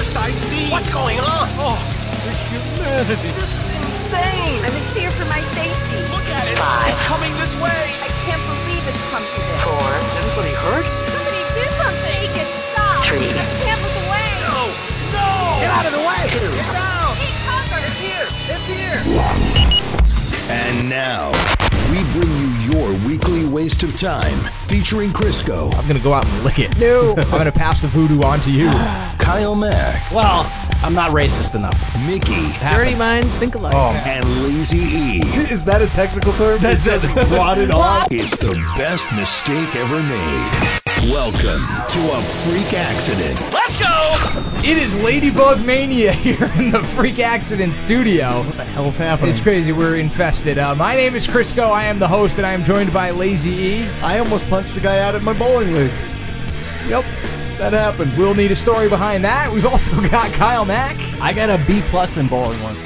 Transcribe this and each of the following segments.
worst I've seen. What's going on? Oh, the humanity. This is insane. I'm in fear for my safety. Look at it. 5. It's coming this way. I can't believe it's come to this. 4. Is anybody hurt? Somebody do something! Make it stop! 3. Can't look away! No! Get out of the way! 2. Get down! Take cover! It's here! It's here! And now, we bring you your weekly waste of time, featuring Crisco, I'm going to go out and lick it. No. I'm going to pass the voodoo on to you. Kyle Mack, Well, I'm not racist enough. Mickey, Dirty minds think alike. and Lazy E. Is that a technical term? That says rotted on? It's the best mistake ever made. Welcome to a freak accident. Let's go! It is Ladybug Mania here in the Freak Accident studio. What the hell's happening? It's crazy. We're infested. My name is Crisco. I am the host, and I am joined by Lazy E. I almost punched the guy out at my bowling league. Yep, that happened. We'll need a story behind that. We've also got Kyle Mack. I got a B+ in bowling once.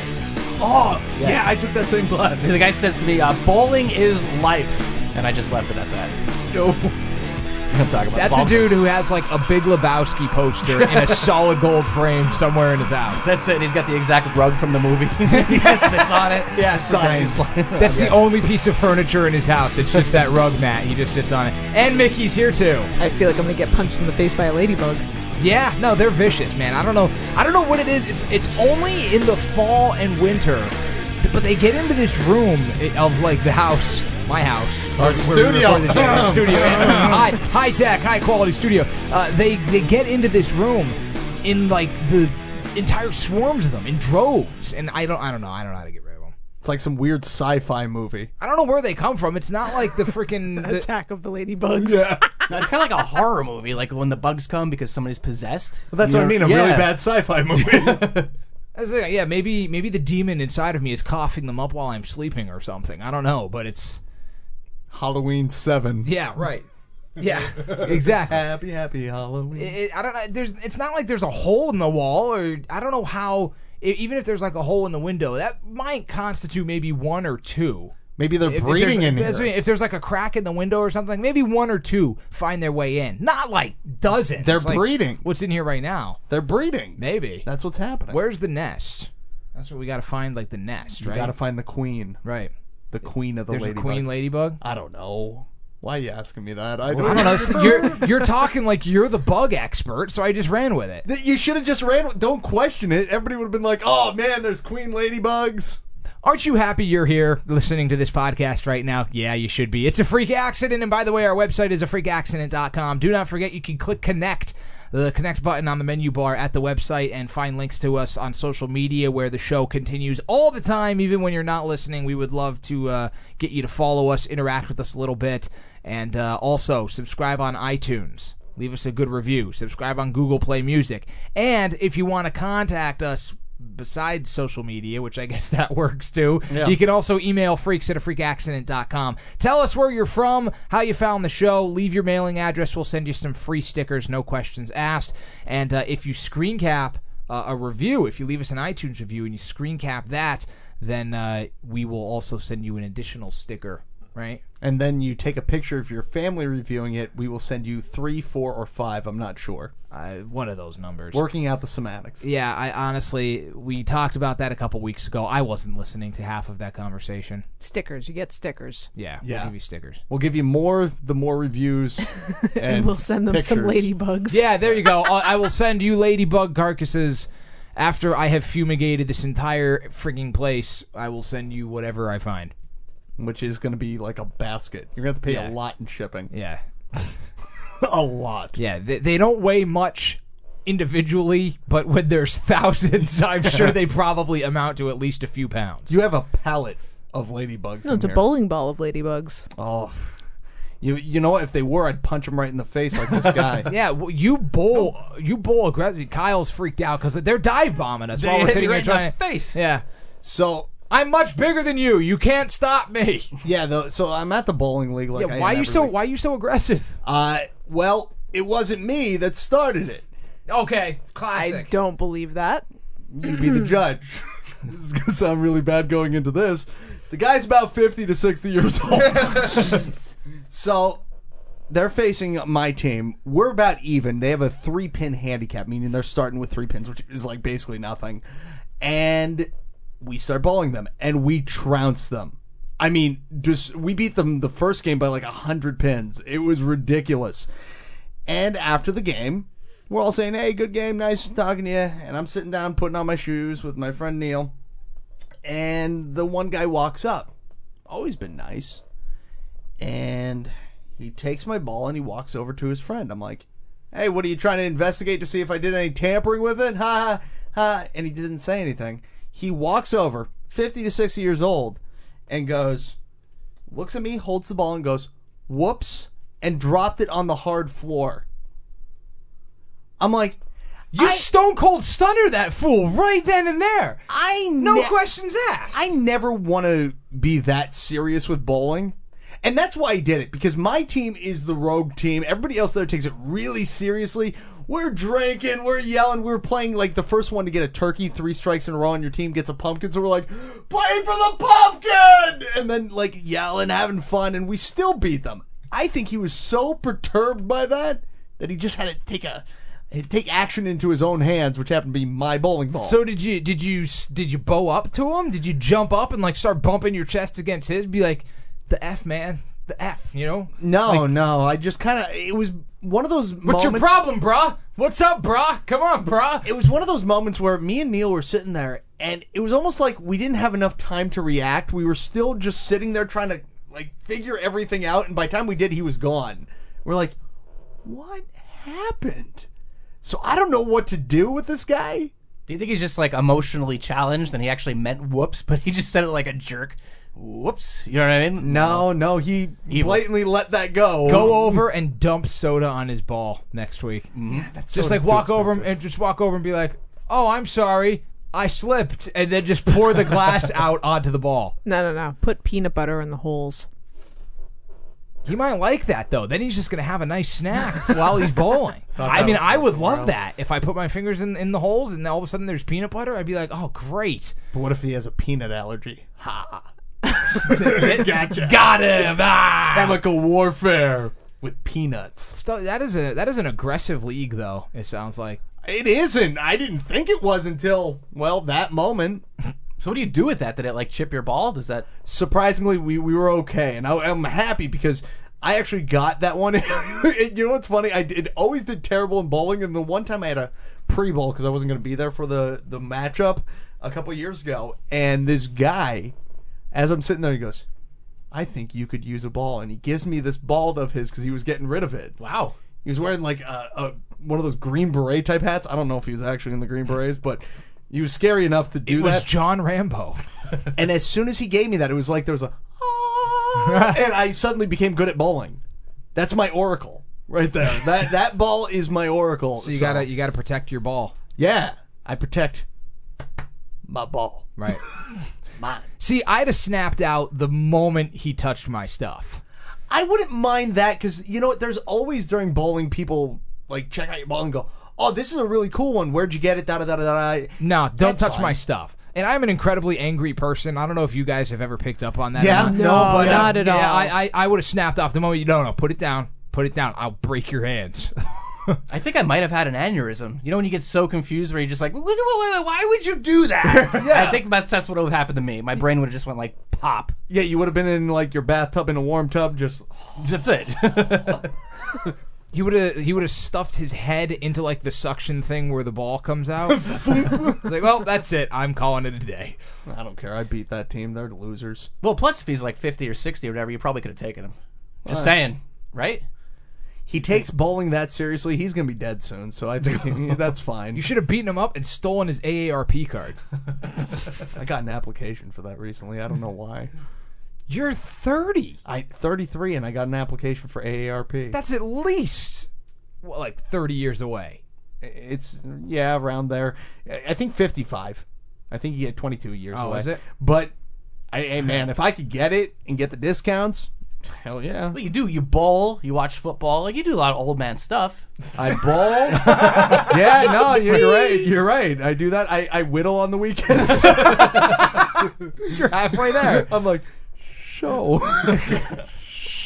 Oh, yeah, I took that same class. So the guy says to me, bowling is life. And I just left it at that. No. I'm talking about That's a dude who has like a Big Lebowski poster in a solid gold frame somewhere in his house. That's it. He's got the exact rug from the movie. He just sits on it. Yeah, Signed. That's the only piece of furniture in his house. It's just that rug mat. He just sits on it. And Mickey's here too. I feel like I'm gonna get punched in the face by a ladybug. Yeah, no, they're vicious, man. I don't know what it is. It's only in the fall and winter, but they get into this room of like the house, my house, Our studio. studio, high tech, high quality studio. They get into this room in like the entire swarms of them in droves, and I don't know how to get rid of them. It's like some weird sci-fi movie. I don't know where they come from. It's not like the freaking Attack of the ladybugs. Yeah. No, it's kind of like a horror movie, like when the bugs come because somebody's possessed. Well, that's what I mean, a really bad sci-fi movie. That's the thing, yeah, maybe the demon inside of me is coughing them up while I'm sleeping or something. I don't know, but it's Halloween 7. yeah, right. Yeah, exactly. Happy Halloween. I don't know. It's not like there's a hole in the wall, or I don't know how. Even if there's like a hole in the window, that might constitute maybe one or two. Maybe they're breeding in here. If there's like a crack in the window or something, maybe one or two find their way in. Not like dozens. They're like breeding. What's in here right now? They're breeding. Maybe. That's what's happening. Where's the nest? That's what we got to find, like the nest, right? You gotta find the queen. Right. The queen of the There's ladybugs. a queen ladybug? I don't know. Why are you asking me that? I I don't know. You're talking like you're the bug expert, so I just ran with it. You should have just ran. Don't question it. Everybody would have been like, "Oh man, there's queen ladybugs." Aren't you happy you're here listening to this podcast right now? Yeah, you should be. It's a freak accident, and by the way, our website is afreakaccident.com. Do not forget you can click connect, the connect button on the menu bar at the website, and find links to us on social media where the show continues all the time, even when you're not listening. We would love to get you to follow us, interact with us a little bit, and also subscribe on iTunes. Leave us a good review. Subscribe on Google Play Music. And if you want to contact us besides social media, which I guess that works too, you can also email freaks@afreakaccident.com. Tell us where you're from, how you found the show, leave your mailing address. We'll send you some free stickers, no questions asked. And if you screen cap a review, if you leave us an iTunes review and you screen cap that, then we will also send you an additional sticker, right? And then you take a picture of your family reviewing it. We will send you 3, 4, or 5. I'm not sure. One of those numbers. Working out the semantics. Yeah, I honestly, we talked about that a couple weeks ago. I wasn't listening to half of that conversation. Stickers. You get stickers. Yeah, Yeah. we'll give you stickers. We'll give you more the more reviews. And we'll send them some pictures. ladybugs. Yeah, there you go. I will send you ladybug carcasses after I have fumigated this entire freaking place. I will send you whatever I find. Which is going to be like a basket. You're going to have to pay Yeah. a lot in shipping. Yeah. A lot. Yeah, they don't weigh much individually, but when there's thousands, I'm sure they probably amount to at least a few pounds. You have a pallet of ladybugs No, in it's a here. bowling ball of ladybugs. Oh. You know what? If they were, I'd punch them right in the face like this guy. Yeah, well, you bowl aggressively. Kyle's freaked out because they're dive bombing us while They we're hit sitting me here right in trying the face. Yeah. So, I'm much bigger than you. You can't stop me. yeah, so I'm at the bowling league like I am why every week. are you so aggressive? Well, it wasn't me that started it. Okay, I classic. don't believe that. You be the judge. This is going to sound really bad going into this. The guy's about 50 to 60 years old. So, they're facing my team. We're about even. They have a 3-pin handicap, meaning they're starting with 3 pins, which is like basically nothing. And we start bowling them, and we trounce them. I mean, we beat them the first game by like 100 pins. It was ridiculous. And after the game, we're all saying, hey, good game, nice talking to you. And I'm sitting down putting on my shoes with my friend Neil. And the one guy walks up. Always been nice. And he takes my ball and he walks over to his friend. I'm like, hey, what are you trying to investigate to see if I did any tampering with it? Ha, ha. And he didn't say anything. He walks over, 50 to 60 years old, and goes, looks at me, holds the ball and goes, whoops, and dropped it on the hard floor. I'm like, You stone cold stunner that fool right then and there. No questions asked. I never want to be that serious with bowling. And that's why I did it, because my team is the rogue team. Everybody else there takes it really seriously. We're drinking, we're yelling, we're playing like the first one to get a turkey 3 strikes in a row and your team gets a pumpkin, so we're like, play for the pumpkin! And then like yelling, having fun, and we still beat them. I think he was so perturbed by that he just had to take action into his own hands, which happened to be my bowling ball. So did you bow up to him? Did you jump up and like start bumping your chest against his? Be like, the F, man, the F, you know? No. I just kind of. It was one of those. What's your problem, bruh? What's up, bruh? Come on, bruh. It was one of those moments where me and Neil were sitting there, and it was almost like we didn't have enough time to react. We were still just sitting there trying to like figure everything out, and by the time we did, he was gone. We're like, what happened? So I don't know what to do with this guy. Do you think he's just like emotionally challenged and he actually meant whoops, but he just said it like a jerk? Whoops. You know what I mean? No, he blatantly let that go. Go over and dump soda on his ball next week. Yeah, that's just like walk over him and be like, oh, I'm sorry, I slipped, and then just pour the glass out onto the ball. No. Put peanut butter in the holes. He might like that, though. Then he's just going to have a nice snack while he's bowling. I mean, I would love that. If I put my fingers in the holes and all of a sudden there's peanut butter, I'd be like, oh, great. But what if he has a peanut allergy? Ha. Gotcha. Got him. Ah. Chemical warfare with peanuts. That is an aggressive league, though, it sounds like. It isn't. I didn't think it was until, well, that moment. So what do you do with that? Did it like chip your ball? Does that... Surprisingly, we were okay, and I'm happy because I actually got that one. You know what's funny? I always did terrible in bowling, and the one time I had a pre-bowl because I wasn't going to be there for the matchup a couple years ago, and this guy, as I'm sitting there, he goes, I think you could use a ball, and he gives me this ball of his because he was getting rid of it. Wow. He was wearing like one of those Green Beret type hats. I don't know if he was actually in the Green Berets, but... He was scary enough to do that. It was John Rambo. And as soon as he gave me that, it was like there was a... and I suddenly became good at bowling. That's my oracle right there. That ball is my oracle. So you gotta protect your ball. Yeah. I protect my ball. Right. It's mine. See, I'd have snapped out the moment he touched my stuff. I wouldn't mind that because, you know what, there's always during bowling people like check out your ball and go, oh, this is a really cool one. Where'd you get it? Da-da-da-da-da. No, don't touch my stuff. And I'm an incredibly angry person. I don't know if you guys have ever picked up on that. Yeah. No, not at all. I would have snapped off the moment you... No, put it down. Put it down. I'll break your hands. I think I might have had an aneurysm. You know when you get so confused where you're just like, wait, why would you do that? Yeah. I think that's what would have happened to me. My brain would have just went like, pop. Yeah, you would have been in like your bathtub in a warm tub, just... That's it. He would have stuffed his head into like the suction thing where the ball comes out. Like, well, that's it. I'm calling it a day. I don't care. I beat that team. They're losers. Well, plus if he's like 50 or 60 or whatever, you probably could have taken him. Just saying, right? He takes bowling that seriously. He's gonna be dead soon, so I think that's fine. You should have beaten him up and stolen his AARP card. I got an application for that recently. I don't know why. You're 30. I'm 33, and I got an application for AARP. That's at least like 30 years away. It's around there. I think 55. I think you get 22 years away. Oh, is it? But hey, man, if I could get it and get the discounts, hell yeah. What you do? You bowl. You watch football. Like you do a lot of old man stuff. I bowl. Yeah, no, you're right. You're right. I do that. I whittle on the weekends. You're halfway there. I'm like. Show.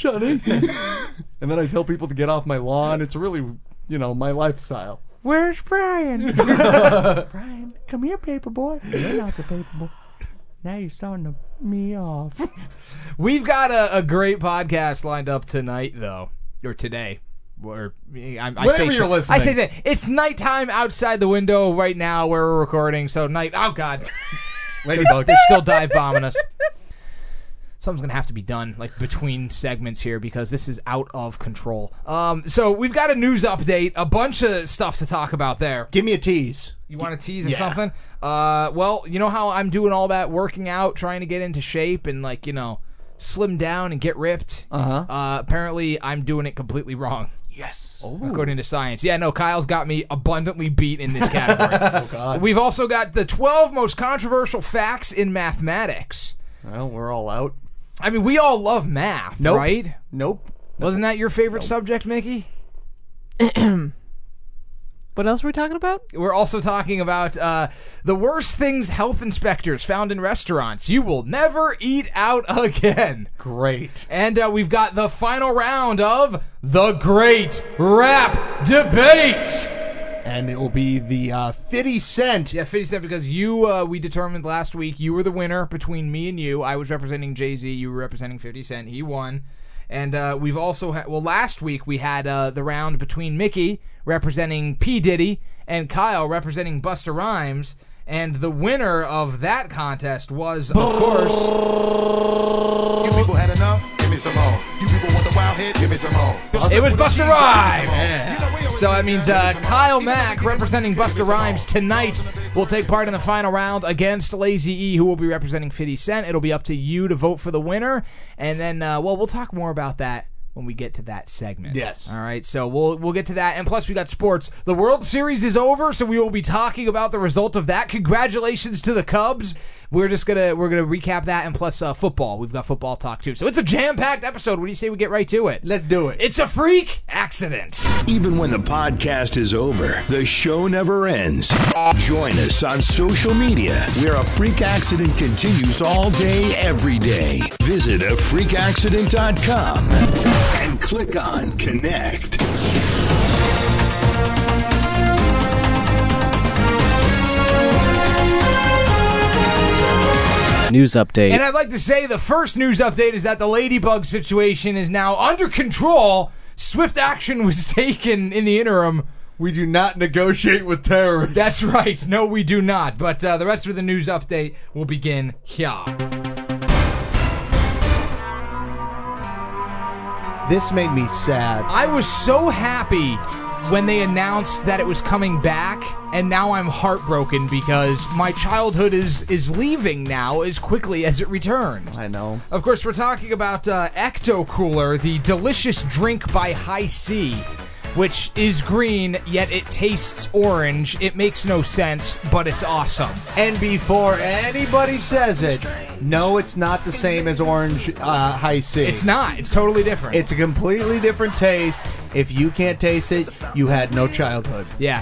honey. And then I tell people to get off my lawn. It's really, my lifestyle. Where's Brian? Brian, come here, paper boy. You're not the paper boy. Now you're starting me off. We've got a great podcast lined up tonight, though, or today. Whenever you're listening. I say today. It's nighttime outside the window right now where we're recording. So night. Oh God, Ladybug. they're still dive bombing us. Something's gonna have to be done, like between segments here, because this is out of control. So we've got a news update, a bunch of stuff to talk about there. Give me a tease. You want a tease or something? Well, you know how I'm doing all that working out, trying to get into shape and slim down and get ripped. Apparently, I'm doing it completely wrong. Yes. According to science. Yeah, no, Kyle's got me abundantly beat in this category. Oh, God. We've also got the 12 most controversial facts in mathematics. Well, we're all out. I mean, we all love math, Nope. right? Nope. Wasn't that your favorite subject, Mickey? What else are we talking about? We're also talking about the worst things health inspectors found in restaurants. You will never eat out again. Great. And we've got the final round of the Great Rap Debate. And it will be the 50 Cent. Yeah, 50 Cent, because we determined last week you were the winner between me and you. I was representing Jay-Z. You were representing 50 Cent. He won. And we've also had, last week we had the round between Mickey representing P. Diddy and Kyle representing Busta Rhymes. And the winner of that contest was, of course... You people had enough? Give me some more. You people want the wild hit? Give me some more. It was Busta Rhymes! Yeah. So that means Kyle Mack representing Busta Rhymes tonight will take part in the final round against Lazy E, who will be representing 50 Cent. It'll be up to you to vote for the winner. And then, we'll talk more about that when we get to that segment. Yes. All right, so we'll get to that. And plus, we got sports. The World Series is over, so we will be talking about the result of that. Congratulations to the Cubs. We're gonna recap that, and plus football. We've got football talk too. So it's a jam-packed episode. What do you say we get right to it? Let's do it. It's a freak accident. Even when the podcast is over, the show never ends. Join us on social media, where A Freak Accident continues all day, every day. Visit afreakaccident.com and click on Connect. News update. And I'd like to say the first news update is that the Ladybug situation is now under control. Swift action was taken in the interim. We do not negotiate with terrorists. That's right. No, we do not. But the rest of the news update will begin here. This made me sad. I was so happy when they announced that it was coming back, and now I'm heartbroken because my childhood is leaving now as quickly as it returned. I know. Of course, we're talking about Ecto Cooler, the delicious drink by High C, which is green, yet it tastes orange. It makes no sense, but it's awesome. And before anybody says it, no, it's not the same as Orange High C. It's not. It's totally different. It's a completely different taste. If you can't taste it, you had no childhood. Yeah,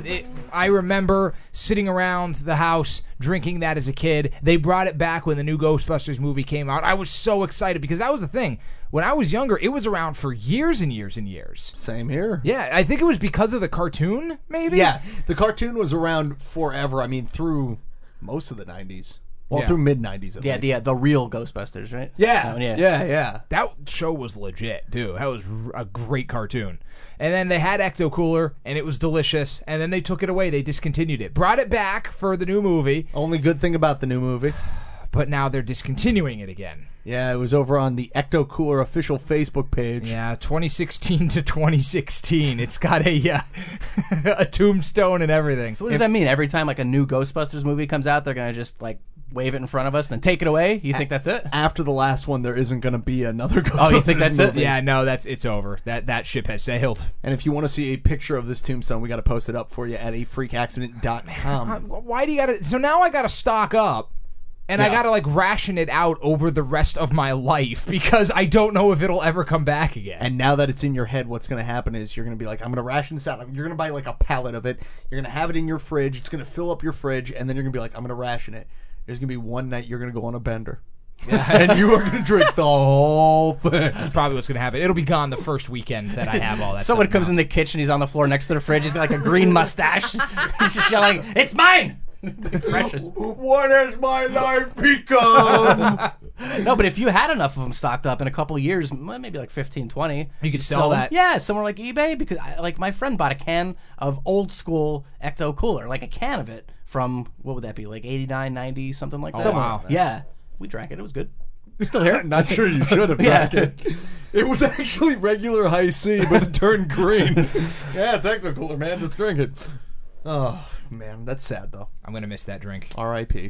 I remember sitting around the house drinking that as a kid. They brought it back when the new Ghostbusters movie came out. I was so excited because that was the thing. When I was younger, it was around for years and years and years. Same here. Yeah, I think it was because of the cartoon, maybe? Yeah, the cartoon was around forever. I mean, through most of the 90s. Well, Yeah. through mid-90s at least. The real Ghostbusters, right? Yeah, That one, yeah. yeah. That show was legit, too. That was a great cartoon. And then they had Ecto Cooler, and it was delicious. And then they took it away. They discontinued it. Brought it back for the new movie. Only good thing about the new movie. But now they're discontinuing it again. Yeah, it was over on the Ecto Cooler official Facebook page. Yeah, 2016 to 2016. It's got a a tombstone and everything. So what does that mean? Every time like a new Ghostbusters movie comes out, they're gonna just like wave it in front of us and take it away? You think that's it? After the last one, there isn't going to be another Ghostbusters Oh, you think that's it? movie. Yeah, no, it's over. That ship has sailed. And if you want to see a picture of this tombstone, we got to post it up for you at afreakaccident.com. Why do you gotta... So now I gotta stock up. And I Yeah. gotta, like, ration it out over the rest of my life because I don't know if it'll ever come back again. And now that it's in your head, what's going to happen is you're going to be like, I'm going to ration this out. You're going to buy, like, a pallet of it. You're going to have it in your fridge. It's going to fill up your fridge. And then you're going to be like, I'm going to ration it. There's going to be one night you're going to go on a bender. and you are going to drink the whole thing. That's probably what's going to happen. It'll be gone the first weekend that I have all that Someone stuff comes now. in the kitchen, he's on the floor next to the fridge, he's got like a green mustache. He's just yelling, "It's mine!" Precious. What has my life become? No, but if you had enough of them stocked up in a couple of years, maybe like 15, 20, You could sell them. that. Yeah, somewhere like eBay, because like my friend bought a can of old school Ecto Cooler, like a can of it from, what would that be, like 89, 90, something like that. wow. Yeah, we drank it. It was good. Still here. Not sure you should have Yeah. drank it. It was actually regular high C, but it turned green. Yeah, it's Ecto Cooler, man. Just drink it. Oh, man. That's sad, though. I'm going to miss that drink. R.I.P.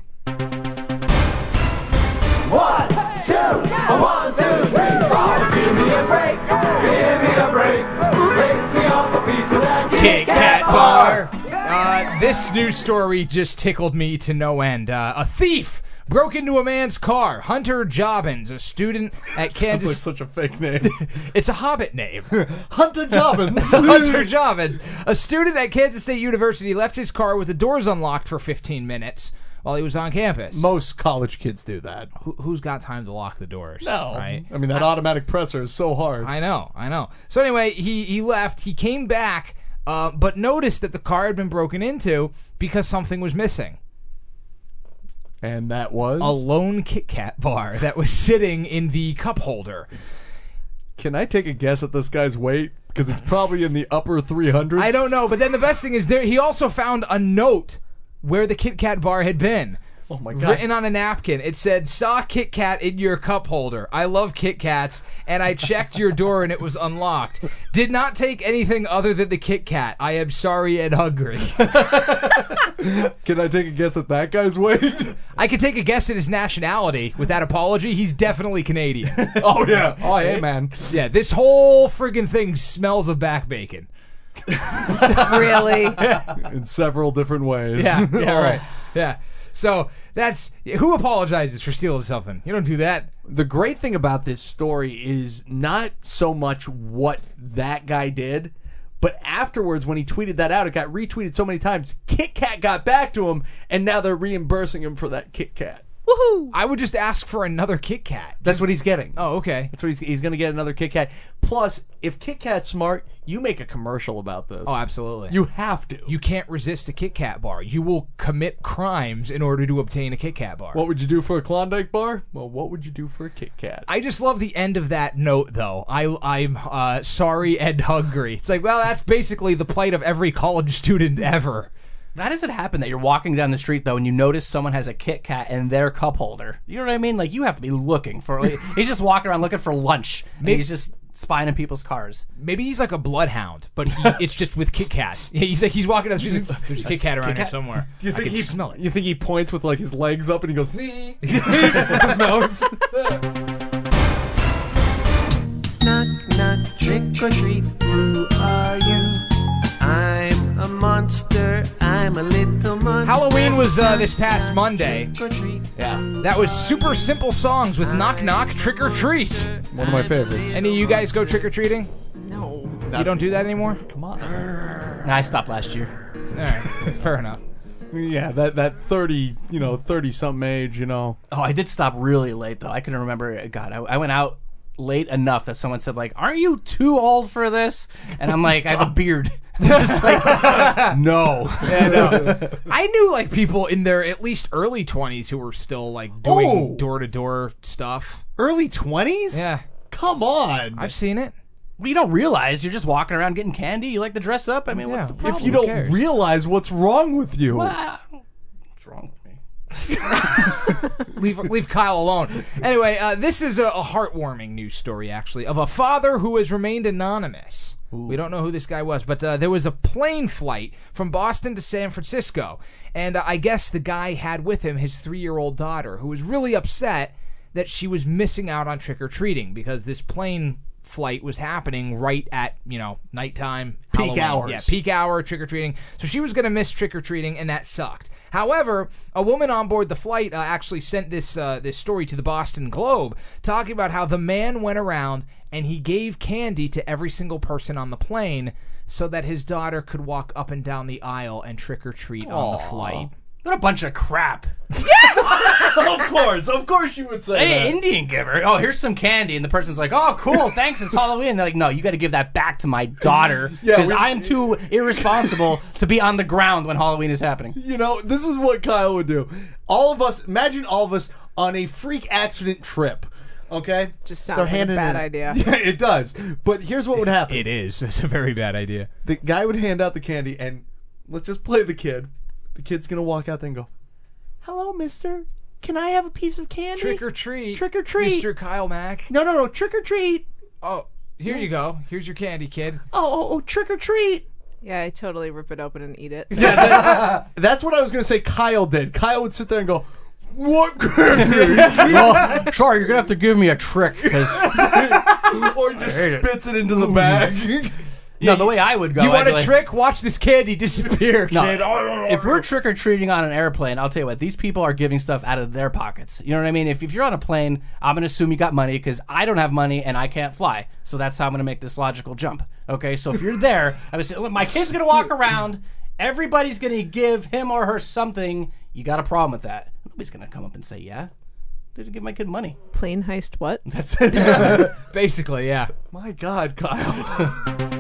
Kit Kat Bar. This news story just tickled me to no end. A thief broke into a man's car. Hunter Jobbins, a student at Sounds Kansas. like such a fake name. It's a Hobbit name. Hunter Jobbins. Hunter Jobbins, a student at Kansas State University, left his car with the doors unlocked for 15 minutes while he was on campus. Most college kids do that. Who's got time to lock the doors? No. Right? I mean, that automatic presser is so hard. I know. So anyway, he left. He came back, but noticed that the car had been broken into because something was missing. And that was? A lone Kit Kat bar that was sitting in the cup holder. Can I take a guess at this guy's weight? Because it's probably in the upper 300s. I don't know, but then the best thing is he also found a note where the Kit Kat bar had been. Oh my God. Written on a napkin. It said, "Saw Kit Kat in your cup holder. I love Kit Kats, and I checked your door and it was unlocked. Did not take anything other than the Kit Kat. I am sorry and hungry." Can I take a guess at that guy's weight? I could take a guess at his nationality. With that apology, he's definitely Canadian. Oh, yeah. Oh, hey, man. Yeah, this whole friggin' thing smells of back bacon. Really? In several different ways. Yeah, right. Yeah. So that's who apologizes for stealing something. You don't do that. The great thing about this story is not so much what that guy did, but afterwards when he tweeted that out, it got retweeted so many times. Kit Kat got back to him, and now they're reimbursing him for that Kit Kat. Woohoo! I would just ask for another Kit Kat. That's what he's getting. Oh, okay. That's what he's going to get, another Kit Kat. Plus, if Kit Kat's smart, you make a commercial about this. Oh, absolutely. You have to. You can't resist a Kit Kat bar. You will commit crimes in order to obtain a Kit Kat bar. What would you do for a Klondike bar? Well, what would you do for a Kit Kat? I just love the end of that note, though. I'm sorry and hungry. It's like, well, that's basically the plight of every college student ever. How does it happen that you're walking down the street, though, and you notice someone has a Kit Kat in their cup holder? You know what I mean? Like, you have to be looking for... he's just walking around looking for lunch. Maybe he's just spying in people's cars. Maybe he's like a bloodhound, but it's just with Kit Kats. He's walking down the street. There's a Kit Kat around here somewhere. Do you think I can smell it. You think he points with like his legs up and he goes with his nose? Knock, knock, trick or treat. Who are you? I'm a monster. I'm a little monster. Halloween was this past Monday. Trick or treat. Yeah. That was Super Simple Songs with Knock Knock, Trick or Treat. One of my favorites. Any of you guys go trick or treating? No. You don't do that anymore? Come on. Nah, I stopped last year. All right. Fair enough. Yeah, that 30, 30-something age, Oh, I did stop really late, though. I couldn't remember. God, I went out late enough that someone said, like, "Aren't you too old for this?" And I'm like, I have a beard. Just like, No. Yeah, no. I knew like people in their at least early 20s who were still like doing door-to-door stuff. Early 20s? Yeah. Come on. I've seen it. well, you don't realize you're just walking around getting candy. You like to dress up. I mean, what's the problem? If you don't realize what's wrong with you. What's wrong with me? Leave Kyle alone. Anyway, this is a heartwarming news story, actually, of a father who has remained anonymous. Ooh. We don't know who this guy was, but there was a plane flight from Boston to San Francisco, and I guess the guy had with him his 3-year-old daughter, who was really upset that she was missing out on trick-or-treating because this plane flight was happening right at, nighttime. Peak Halloween. hours. Yeah, peak hour trick-or-treating. So she was going to miss trick-or-treating, and that sucked. However, a woman on board the flight actually sent this story to the Boston Globe, talking about how the man went around and he gave candy to every single person on the plane so that his daughter could walk up and down the aisle and trick-or-treat on the flight. What a bunch of crap. Of course you would say Hey, that. Indian giver. Oh, here's some candy. And the person's like, oh, cool, thanks, it's Halloween. And they're like, no, you got to give that back to my daughter because I'm too irresponsible to be on the ground when Halloween is happening. You know, this is what Kyle would do. Imagine all of us on a freak accident trip. Okay? Just sounds like a bad idea. Yeah, it does. But here's what would happen. It is. It's a very bad idea. The guy would hand out the candy, and let's just play the kid. The kid's going to walk out there and go, hello, mister. Can I have a piece of candy? Trick or treat. Trick or treat. Mr. Kyle Mack. No. Trick or treat. Oh, here you go. Here's your candy, kid. Oh, trick or treat. Yeah, I totally rip it open and eat it. Yeah, that's what I was going to say Kyle did. Kyle would sit there and go, what candy? Well, sorry, you're going to have to give me a trick because... Or he just spits it into the bag. No, the way I would go... You want I'd be a like, trick? Watch this candy disappear, No, kid. if we're trick-or-treating on an airplane, I'll tell you what, these people are giving stuff out of their pockets. You know what I mean? If you're on a plane, I'm going to assume you got money because I don't have money and I can't fly. So that's how I'm going to make this logical jump. Okay, so if you're there, I'm going to say, look, my kid's going to walk around, everybody's going to give him or her something. You got a problem with that. Nobody's going to come up and say, yeah. Did you give my kid money? Plane heist what? That's it. Basically, yeah. My God, Kyle.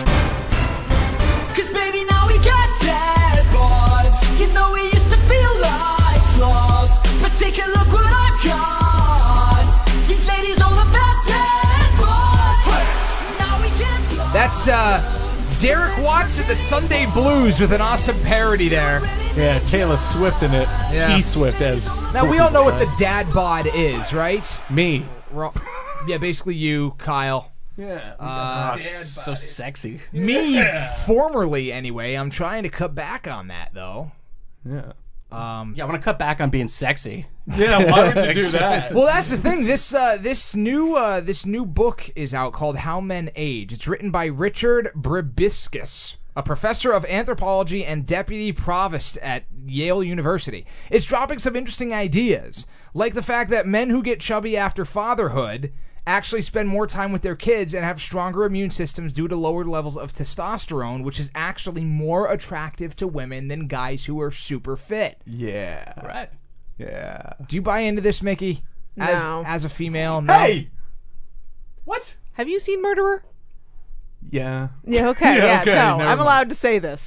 Cause baby now we got dead boys. You know we used to feel like slaves, but take a look what I got. These ladies all about dead boys. Now we can That's Derek Watts at the Sunday Blues with an awesome parody there. Yeah, Taylor Swift in it. Yeah. T-Swift as. Now, we all know what the dad bod is, right? Me. Yeah, basically you, Kyle. Yeah. So sexy. Me, formerly anyway. I'm trying to cut back on that, though. Yeah. Yeah, I want to cut back on being sexy. Yeah, why would you do that? Well, that's the thing. This new book is out called How Men Age. It's written by Richard Bribiscus, a professor of anthropology and deputy provost at Yale University. It's dropping some interesting ideas, like the fact that men who get chubby after fatherhood actually spend more time with their kids and have stronger immune systems due to lower levels of testosterone, which is actually more attractive to women than guys who are super fit. Yeah. Right. Yeah. Do you buy into this, Mickey? No. As a female? No? Hey! What? Have you seen Murderer? Yeah. Yeah, okay. Yeah, Yeah, okay, no. never I'm mind. allowed to say this.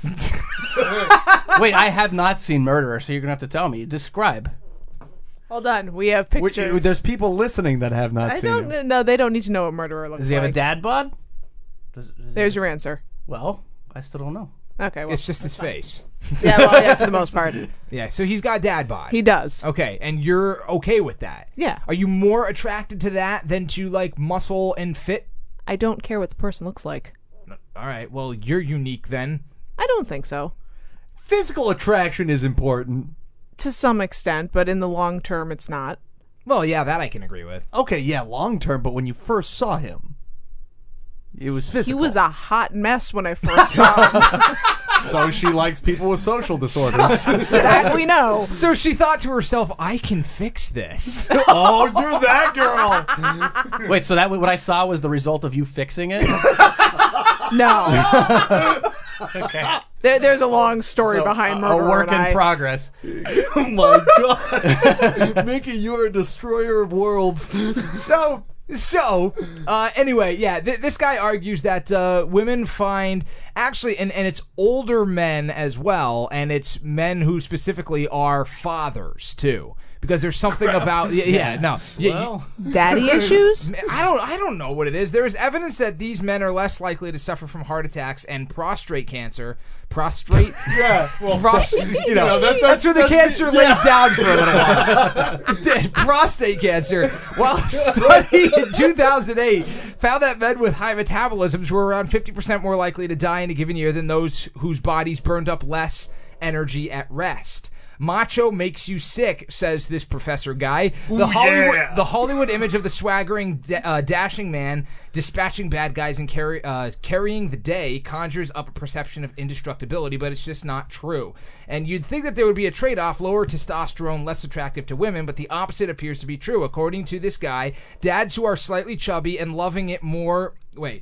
Wait, I have not seen Murderer, so you're going to have to tell me. Describe. Hold on. We have pictures. There's people listening that have not I seen it. don't. No, they don't need to know what Murderer looks like. Does he have a dad bod? There's your answer. Well, I still don't know. Okay, well. It's just his face. Yeah, well, yeah, for the most part. Yeah, so he's got dad bod. He does. Okay, and you're okay with that? Yeah. Are you more attracted to that than to, like, muscle and fit? I don't care what the person looks like. All right, well, you're unique then. I don't think so. Physical attraction is important. To some extent, but in the long term, it's not. Well, yeah, that I can agree with. Okay, yeah, long term, but when you first saw him, it was He physical. was a hot mess when I first saw him. So she likes people with social disorders. That we know. So she thought to herself, I can fix this. Oh, you're that girl. Wait, so that what I saw was the result of you fixing it? No. Okay. There's a long story behind Murderer. A work and in progress. Oh my God. Mickey, you are a destroyer of worlds. So, anyway, yeah, this guy argues that women find, actually, and it's older men as well, and it's men who specifically are fathers, too. Because there's something about, Daddy issues? I don't know what it is. There is evidence that these men are less likely to suffer from heart attacks and prostate cancer. Prostrate? Yeah, well, that's where the cancer lays down for a little while. Prostate cancer. While a study in 2008 found that men with high metabolisms were around 50% more likely to die in a given year than those whose bodies burned up less energy at rest. Macho makes you sick, says this professor guy. The Hollywood image of the swaggering, dashing man dispatching bad guys and carrying the day conjures up a perception of indestructibility, but it's just not true. And you'd think that there would be a trade-off, lower testosterone, less attractive to women, but the opposite appears to be true. According to this guy, dads who are slightly chubby and loving it more... Wait.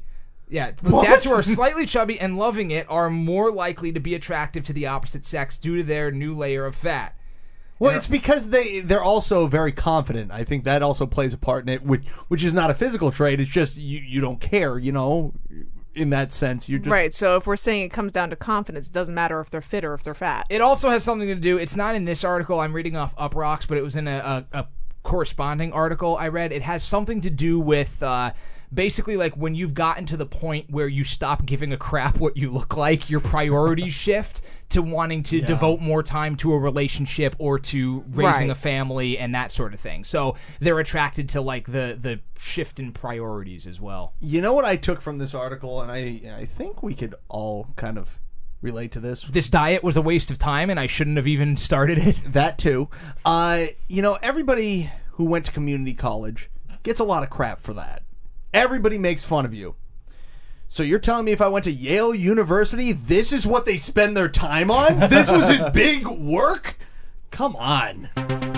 Yeah, What? dads who are slightly chubby and loving it are more likely to be attractive to the opposite sex due to their new layer of fat. Well, it's because they're also very confident. I think that also plays a part in it, which is not a physical trait. It's just you don't care, in that sense. You're just Right, so if we're saying it comes down to confidence, it doesn't matter if they're fit or if they're fat. It also has something to do, it's not in this article, I'm reading off Uprocks, but it was in a corresponding article I read. It has something to do with basically like when you've gotten to the point where you stop giving a crap what you look like, your priorities shift to wanting to devote more time to a relationship or to raising a family and that sort of thing. So they're attracted to like the shift in priorities as well. You know what I took from this article, and I think we could all kind of relate to this. This diet was a waste of time and I shouldn't have even started it. That too. Everybody who went to community college gets a lot of crap for that. Everybody makes fun of you. So you're telling me if I went to Yale University, this is what they spend their time on? This was his big work? Come on.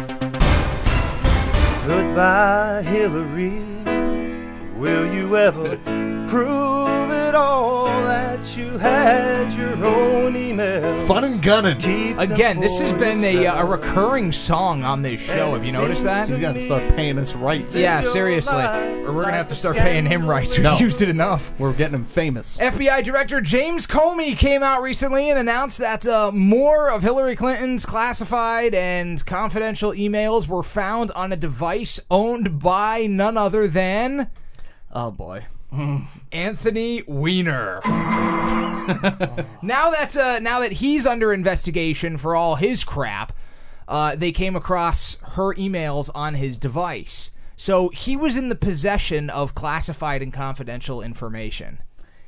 Goodbye, Hillary. Will you ever prove it all that you had your own email? Fun and gunning. Again, this has been a recurring song on this show. Have you noticed that? He's got to start paying us rights. Yeah, seriously. Or we're going to have to start paying him rights. We've used it enough. We're getting him famous. FBI Director James Comey came out recently and announced that more of Hillary Clinton's classified and confidential emails were found on a device owned by none other than... Oh, boy. Anthony Weiner. Now that he's under investigation for all his crap, they came across her emails on his device. So he was in the possession of classified and confidential information.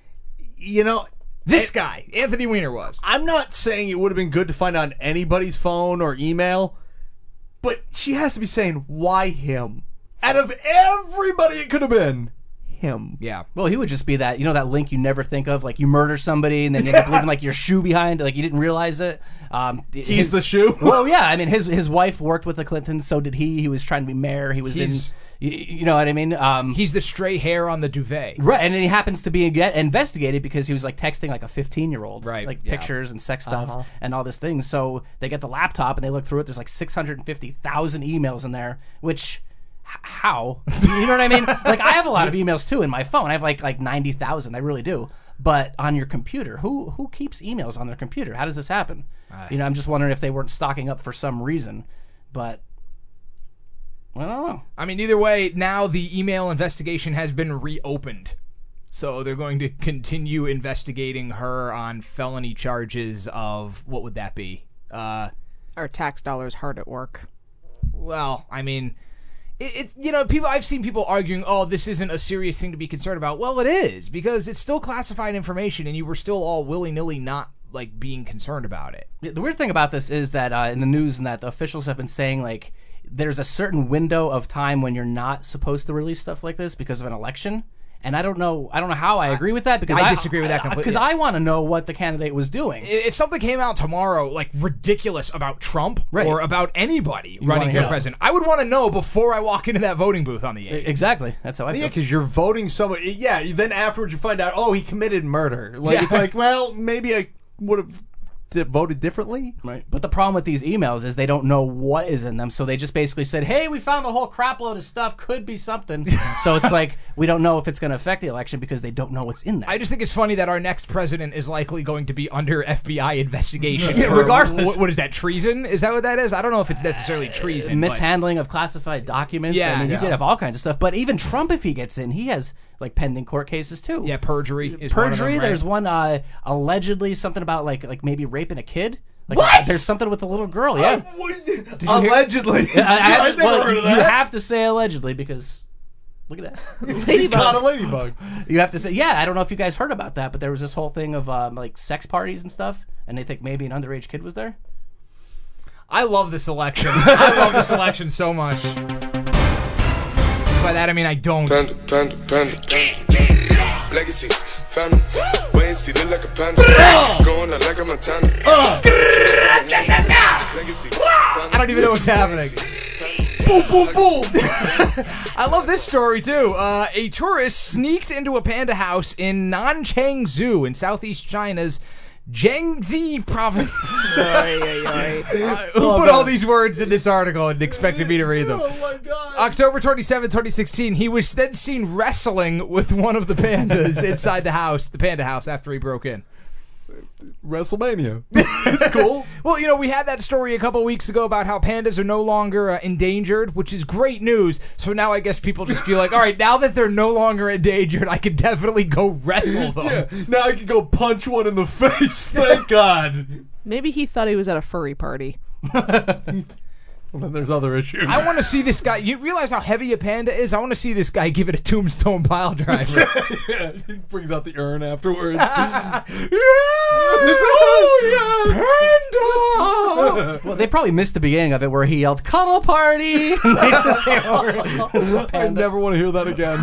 This guy, Anthony Weiner, was. I'm not saying it would have been good to find on anybody's phone or email, but she has to be saying, why him? Out of everybody it could have been. Him. Yeah. Well, he would just be that, that link you never think of, like you murder somebody and then you end up leaving like your shoe behind, like you didn't realize it. He's the shoe? Well, yeah. I mean, his wife worked with the Clintons, so did he. He was trying to be mayor. He was you know what I mean? He's the stray hair on the duvet. Right, and then he happens to be investigated because he was like texting like a 15-year-old. Right. Like pictures and sex stuff and all this things. So they get the laptop and they look through it. There's like 650,000 emails in there, which... How? You know what I mean? Like, I have a lot of emails, too, in my phone. I have, like 90,000. I really do. But on your computer, who keeps emails on their computer? How does this happen? I'm just wondering if they weren't stocking up for some reason. But, I don't know. I mean, either way, now the email investigation has been reopened. So they're going to continue investigating her on felony charges of, what would that be? Our tax dollars hard at work. Well, I mean... It's people. I've seen people arguing, "Oh, this isn't a serious thing to be concerned about." Well, it is because it's still classified information, and you were still all willy-nilly not like being concerned about it. The weird thing about this is that in the news and that the officials have been saying like there's a certain window of time when you're not supposed to release stuff like this because of an election. And I don't know how I agree with that because I disagree with that completely. Because I want to know what the candidate was doing. If something came out tomorrow, like ridiculous about Trump or about anybody running for president, I would want to know before I walk into that voting booth on the 8th. Exactly. That's how I feel. Yeah, because you're voting somebody. Yeah, then afterwards you find out, oh, he committed murder. Like it's like, well, maybe I would have voted differently. Right. But the problem with these emails is they don't know what is in them, so they just basically said, hey, we found a whole crap load of stuff, could be something. So it's like, we don't know if it's going to affect the election because they don't know what's in there. I just think it's funny that our next president is likely going to be under FBI investigation. Yeah, regardless. What is that, treason? Is that what that is? I don't know if it's necessarily treason. Mishandling of classified documents. Yeah. I mean, you could have all kinds of stuff. But even Trump, if he gets in, he has like pending court cases too. Yeah, perjury is one of them, right? There's one allegedly something about like maybe raping a kid. Like, what? There's something with the little girl. Yeah. Allegedly. I never heard of that. You have to say allegedly because look at that. He caught a ladybug. You have to say, yeah. I don't know if you guys heard about that, but there was this whole thing of like sex parties and stuff, and they think maybe an underage kid was there. I love this election. I love this election so much. By that I mean I don't. Panda. Legacies, family. Wait and see, look like a panda. Going out like a Montana. I don't even know what's happening. Boom, boom, boom. I love this story, too. A tourist sneaked into a panda house in Nanchang Zoo in southeast China's Jiangxi province. Who put all these words in this article and expected me to read them? Oh, my God. October 27, 2016, he was then seen wrestling with one of the pandas inside the panda house, after he broke in. WrestleMania. It's cool. Well, we had that story a couple weeks ago about how pandas are no longer endangered, which is great news. So now I guess people just feel like, all right, now that they're no longer endangered, I could definitely go wrestle them. Yeah, now I can go punch one in the face. Thank God. Maybe he thought he was at a furry party. Well, then there's other issues. I want to see this guy. You realize how heavy a panda is? I want to see this guy give it a tombstone pile driver. Yeah, he brings out the urn afterwards. Panda! Well, they probably missed the beginning of it where he yelled, "Cuddle party!" And they just came over. I never want to hear that again.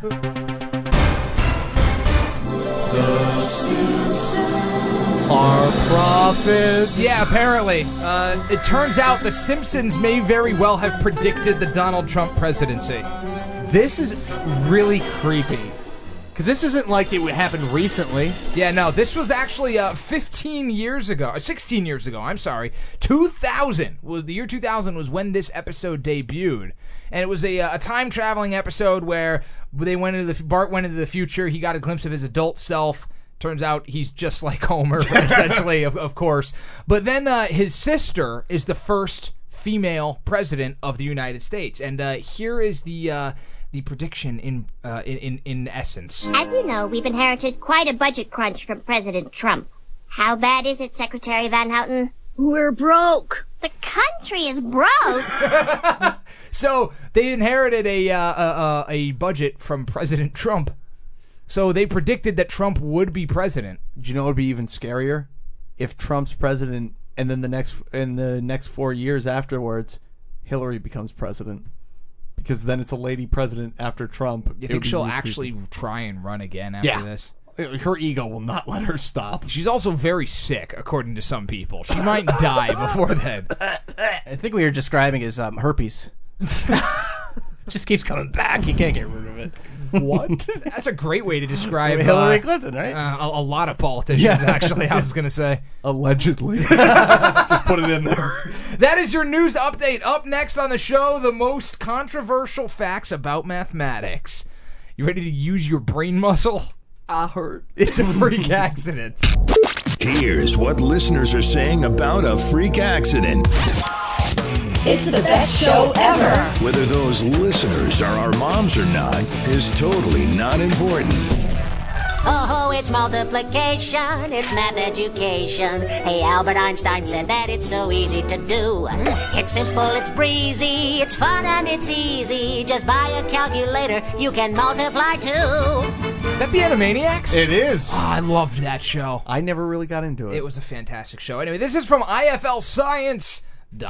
The Simpsons. Our prophets. Yeah, apparently. It turns out the Simpsons may very well have predicted the Donald Trump presidency. This is really creepy. Because this isn't like it happened recently. Yeah, no, this was actually 16 years ago, I'm sorry. 2000 was the year 2000 was when this episode debuted. And it was a time-traveling episode where Bart went into the future, he got a glimpse of his adult self. Turns out he's just like Homer, essentially, of course. But then his sister is the first female president of the United States. And here is the prediction in essence. As you know, we've inherited quite a budget crunch from President Trump. How bad is it, Secretary Van Houten? We're broke. The country is broke. So they inherited a budget from President Trump. So they predicted that Trump would be president. Do you know what would be even scarier? If Trump's president, and then in the next 4 years afterwards, Hillary becomes president. Because then it's a lady president after Trump. You think she'll actually try and run again after this? Her ego will not let her stop. She's also very sick, according to some people. She might die before then. I think what you're describing is herpes. Just keeps coming back. You can't get rid of it. What? That's a great way to describe Hillary Clinton, right? A lot of politicians, actually, I was going to say. Allegedly. Just put it in there. That is your news update. Up next on the show, the most controversial facts about mathematics. You ready to use your brain muscle? I heard. It's a freak accident. Here's what listeners are saying about a freak accident. It's the best show ever. Whether those listeners are our moms or not is totally not important. Oh, it's multiplication, it's math education. Hey, Albert Einstein said that it's so easy to do. It's simple, it's breezy, it's fun and it's easy. Just buy a calculator, you can multiply too. Is that the Animaniacs? It is. Oh, I loved that show. I never really got into it. It was a fantastic show. Anyway, this is from IFLScience.com.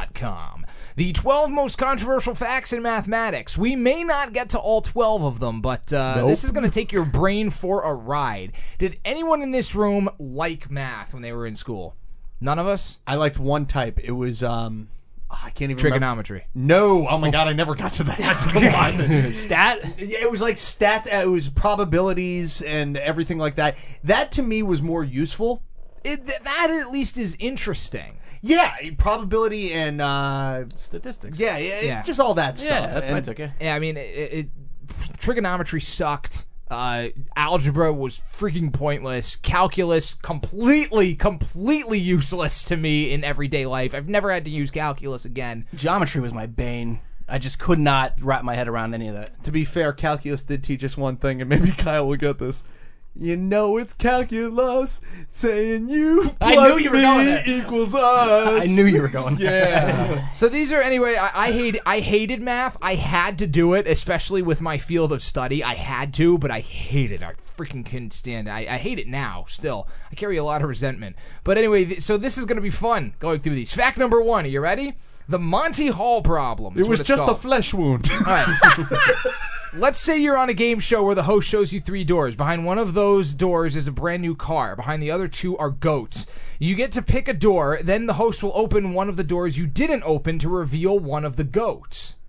The 12 most controversial facts in mathematics. We may not get to all 12 of them, but this is going to take your brain for a ride. Did anyone in this room like math when they were in school? None of us? I liked one type. It was, I can't even trigonometry. Remember. No. Oh, my God. I never got to that. Come on. Stat? Yeah, it was like stats. It was probabilities and everything like that. That, to me, was more useful. That, at least, is interesting. Yeah, probability and statistics. Yeah, just all that stuff. Yeah, that's what I took it. Yeah, I mean, trigonometry sucked. Algebra was freaking pointless. Calculus, completely useless to me in everyday life. I've never had to use calculus again. Geometry was my bane. I just could not wrap my head around any of that. To be fair, calculus did teach us one thing, and maybe Kyle will get this. You know it's calculus, saying you plus I knew you were going there. Equals us. I knew you were going there. Yeah. So these are, anyway, I hated math. I had to do it, especially with my field of study. I had to, but I hated it. I freaking couldn't stand it. I hate it now, still. I carry a lot of resentment. But anyway, so this is going to be fun going through these. Fact number 1, are you ready? The Monty Hall problem. It was just called. a flesh wound. All right. Let's say you're on a game show where the host shows you 3 doors. Behind one of those doors is a brand new car. Behind the other 2 are goats. You get to pick a door, then the host will open one of the doors you didn't open to reveal one of the goats.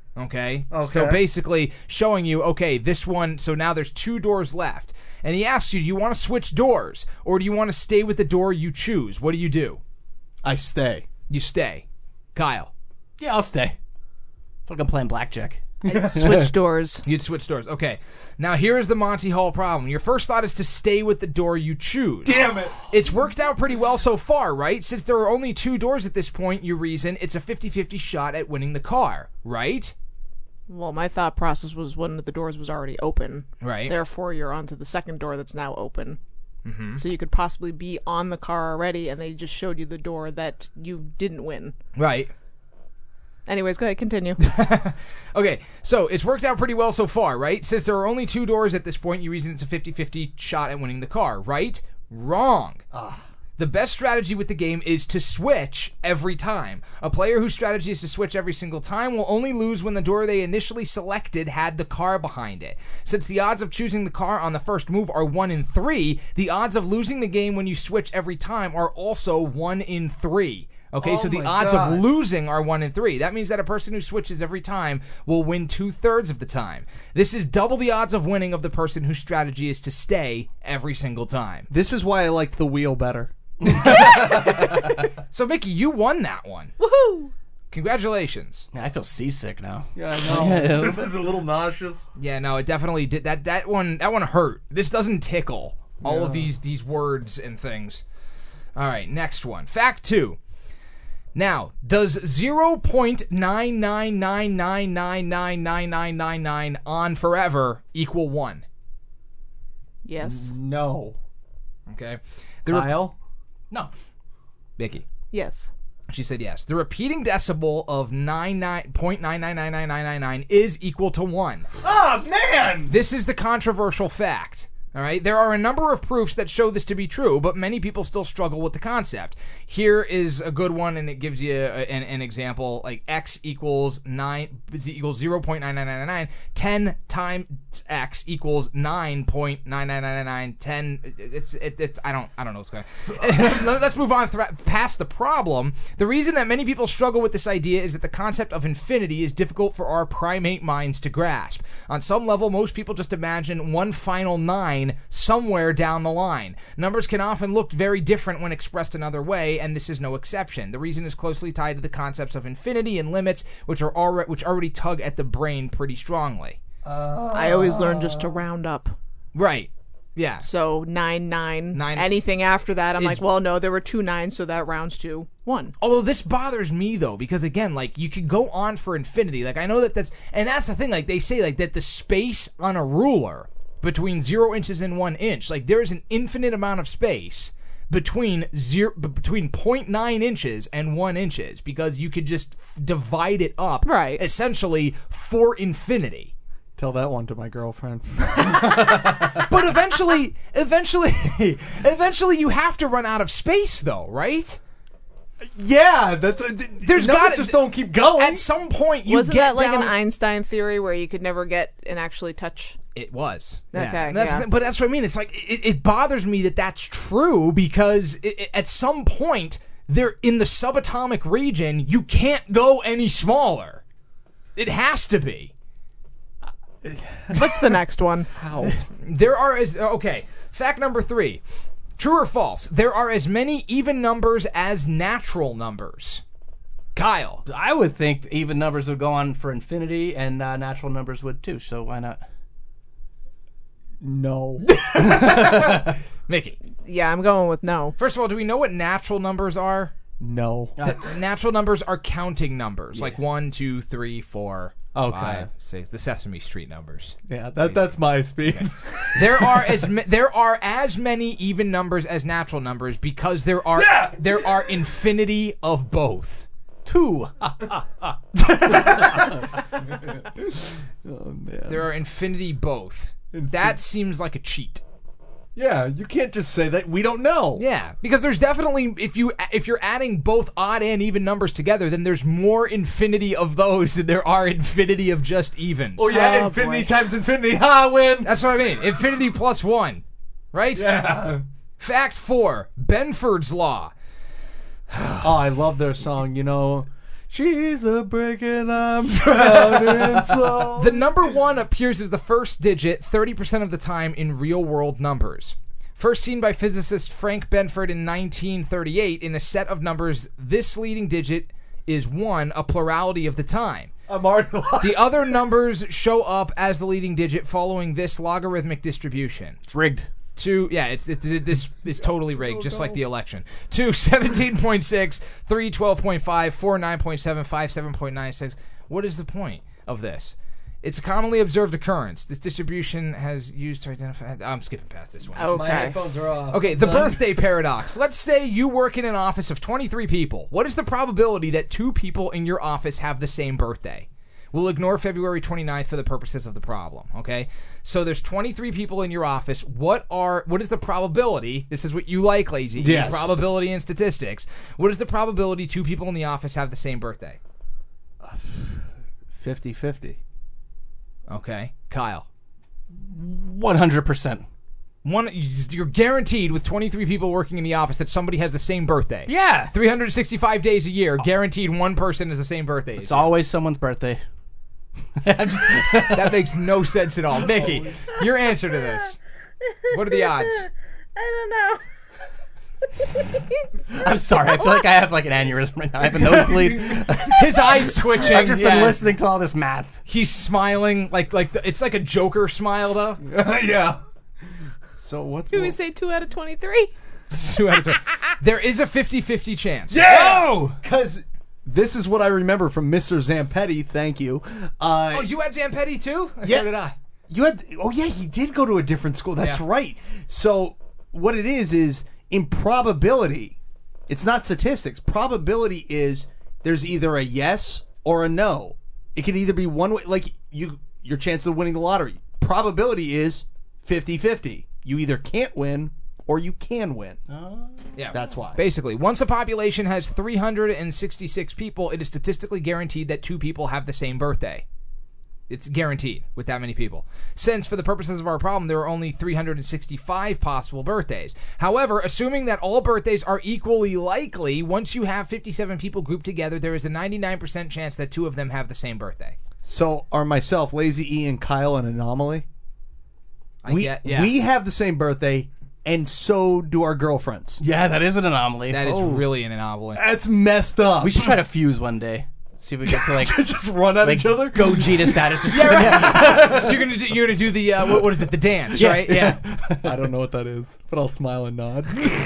Okay? So basically showing you, okay, this one, so now there's 2 doors left. And he asks you, do you want to switch doors? Or do you want to stay with the door you choose? What do? I stay. You stay. Kyle. Yeah, I'll stay. I feel like I'm playing blackjack. I'd switch doors. You'd switch doors. Okay. Now here's the Monty Hall problem. Your first thought is to stay with the door you choose. Damn it! It's worked out pretty well so far, right? Since there are only 2 doors at this point, you reason it's a 50-50 shot at winning the car, right? Well, my thought process was one of the doors was already open. Right. Therefore, you're onto the second door that's now open. Mm-hmm. So you could possibly be on the car already, and they just showed you the door that you didn't win. Right. Anyways, go ahead, continue. Okay, so it's worked out pretty well so far, right? Since there are only 2 doors at this point, you reason it's a 50-50 shot at winning the car, right? Wrong. The best strategy with the game is to switch every time. A player whose strategy is to switch every single time will only lose when the door they initially selected had the car behind it. Since the odds of choosing the car on the first move are 1 in 3, the odds of losing the game when you switch every time are also 1 in 3. Okay, so the odds of losing are 1 in 3. That means that a person who switches every time will win 2/3 of the time. This is double the odds of winning of the person whose strategy is to stay every single time. This is why I liked the wheel better. So, Mickey, you won that one. Woohoo! Congratulations. Man, I feel seasick now. Yeah, I know. This is a little nauseous. Yeah, no, it definitely did. That one hurt. This doesn't tickle. All of these words and things. All right, next one. Fact 2. Now, does 0.99999999999 on forever equal 1? Yes. No. Okay. Kyle? No. Vicky. Yes. She said yes. The repeating decibel of 0.9999999 is equal to 1. Oh, man! This is the controversial fact. All right, there are a number of proofs that show this to be true, but many people still struggle with the concept. Here is a good one, and it gives you an example, like x equals 0.9999. 10 times x equals 9.9999. 10. It's I don't know what's going on. Let's move on past the problem. The reason that many people struggle with this idea is that the concept of infinity is difficult for our primate minds to grasp. On some level, most people just imagine one final 9 somewhere down the line. Numbers can often look very different when expressed another way, and this is no exception. The reason is closely tied to the concepts of infinity and limits, which already tug at the brain pretty strongly. I always learn just to round up. Right. Yeah. So 9. Anything after that, I'm like, well, no, there were 2 9s, so that rounds to 1. Although this bothers me though, because again, like you could go on for infinity. Like I know that's the thing. Like they say, like that the space on a ruler between 0 inches and 1 inch, like there's an infinite amount of space between 0.9 inches and 1 inches, because you could just divide it up, right, essentially for infinity. Tell that one to my girlfriend. But eventually you have to run out of space, though, right? Yeah, that's there's got just don't keep going. At some point, you wasn't get that like down an Einstein theory where you could never get and actually touch? It was. Okay, yeah. But that's what I mean. It's like it bothers me that that's true, because at some point they're in the subatomic region. You can't go any smaller. It has to be. What's the next one? How? There are fact number 3. True or false? There are as many even numbers as natural numbers. Kyle. I would think even numbers would go on for infinity, and natural numbers would too, so why not? No. Mickey. Yeah, I'm going with no. First of all, do we know what natural numbers are? No. Natural numbers are counting numbers, like 1, 2, 3, 4, okay. 5, 6, the Sesame Street numbers. Yeah, that's my speed. Yeah. There are as many even numbers as natural numbers, because there are infinity of both. 2. Oh man. There are infinity both. That seems like a cheat. Yeah, you can't just say that. We don't know. Yeah, because there's definitely, if you're adding both odd and even numbers together, then there's more infinity of those than there are infinity of just evens. Oh yeah, infinity times infinity. Ha, win. That's what I mean. Infinity plus 1, right? Yeah. Fact 4: Benford's Law. Oh, I love their song. You know, She's a brick and I'm drowning so. The number 1 appears as the first digit 30% of the time in real-world numbers. First seen by physicist Frank Benford in 1938 in a set of numbers, this leading digit is 1 a plurality of the time. I'm already lost. The other numbers show up as the leading digit following this logarithmic distribution. It's rigged. This is totally rigged, just like the election. 2, 17.6, 3, 12.5, 4, 9.7, 5, 7.96. What is the point of this? It's a commonly observed occurrence. This distribution has used to identify... I'm skipping past this one. Okay. My headphones are off. Okay, the birthday paradox. Let's say you work in an office of 23 people. What is the probability that 2 people in your office have the same birthday? We'll ignore February 29th for the purposes of the problem, okay? So there's 23 people in your office. What is the probability? This is what you like, Lazy. Yes. Probability and statistics. What is the probability 2 people in the office have the same birthday? 50-50. Okay. Kyle. 100%. You're guaranteed with 23 people working in the office that somebody has the same birthday. Yeah. 365 days a year, guaranteed one person has the same birthday. It's always someone's birthday. That makes no sense at all. Mickey, your answer to this. What are the odds? I don't know. I'm sorry. I feel like I have like an aneurysm right now. I have a nosebleed. His eyes twitching. I've just been listening to all this math. He's smiling it's like a Joker smile though. Yeah. So what's Did we say 2 out of 23? 2 out of 20. There is a 50-50 chance. Yeah! Because this is what I remember from Mr. Zampetti. Thank you. Oh, you had Zampetti too? Yeah. So did I. You had? Oh yeah, he did go to a different school. That's Yeah. right. So what it is in probability, it's not statistics. Probability is there's either a yes or a no. It can either be one way, like your chance of winning the lottery. Probability is 50-50. You either can't win or you can win. Yeah. That's why. Basically, once a population has 366 people, it is statistically guaranteed that 2 people have the same birthday. It's guaranteed with that many people. Since, for the purposes of our problem, there are only 365 possible birthdays. However, assuming that all birthdays are equally likely, once you have 57 people grouped together, there is a 99% chance that 2 of them have the same birthday. So are myself, Lazy E, and Kyle an anomaly? We have the same birthday, and so do our girlfriends. Yeah, that is an anomaly. That is really an anomaly. That's messed up. We should try to fuse one day. See if we get to like just run at each other. Go Gita status or something. Yeah, you're gonna do the what is it? The dance, right? Yeah. I don't know what that is, but I'll smile and nod.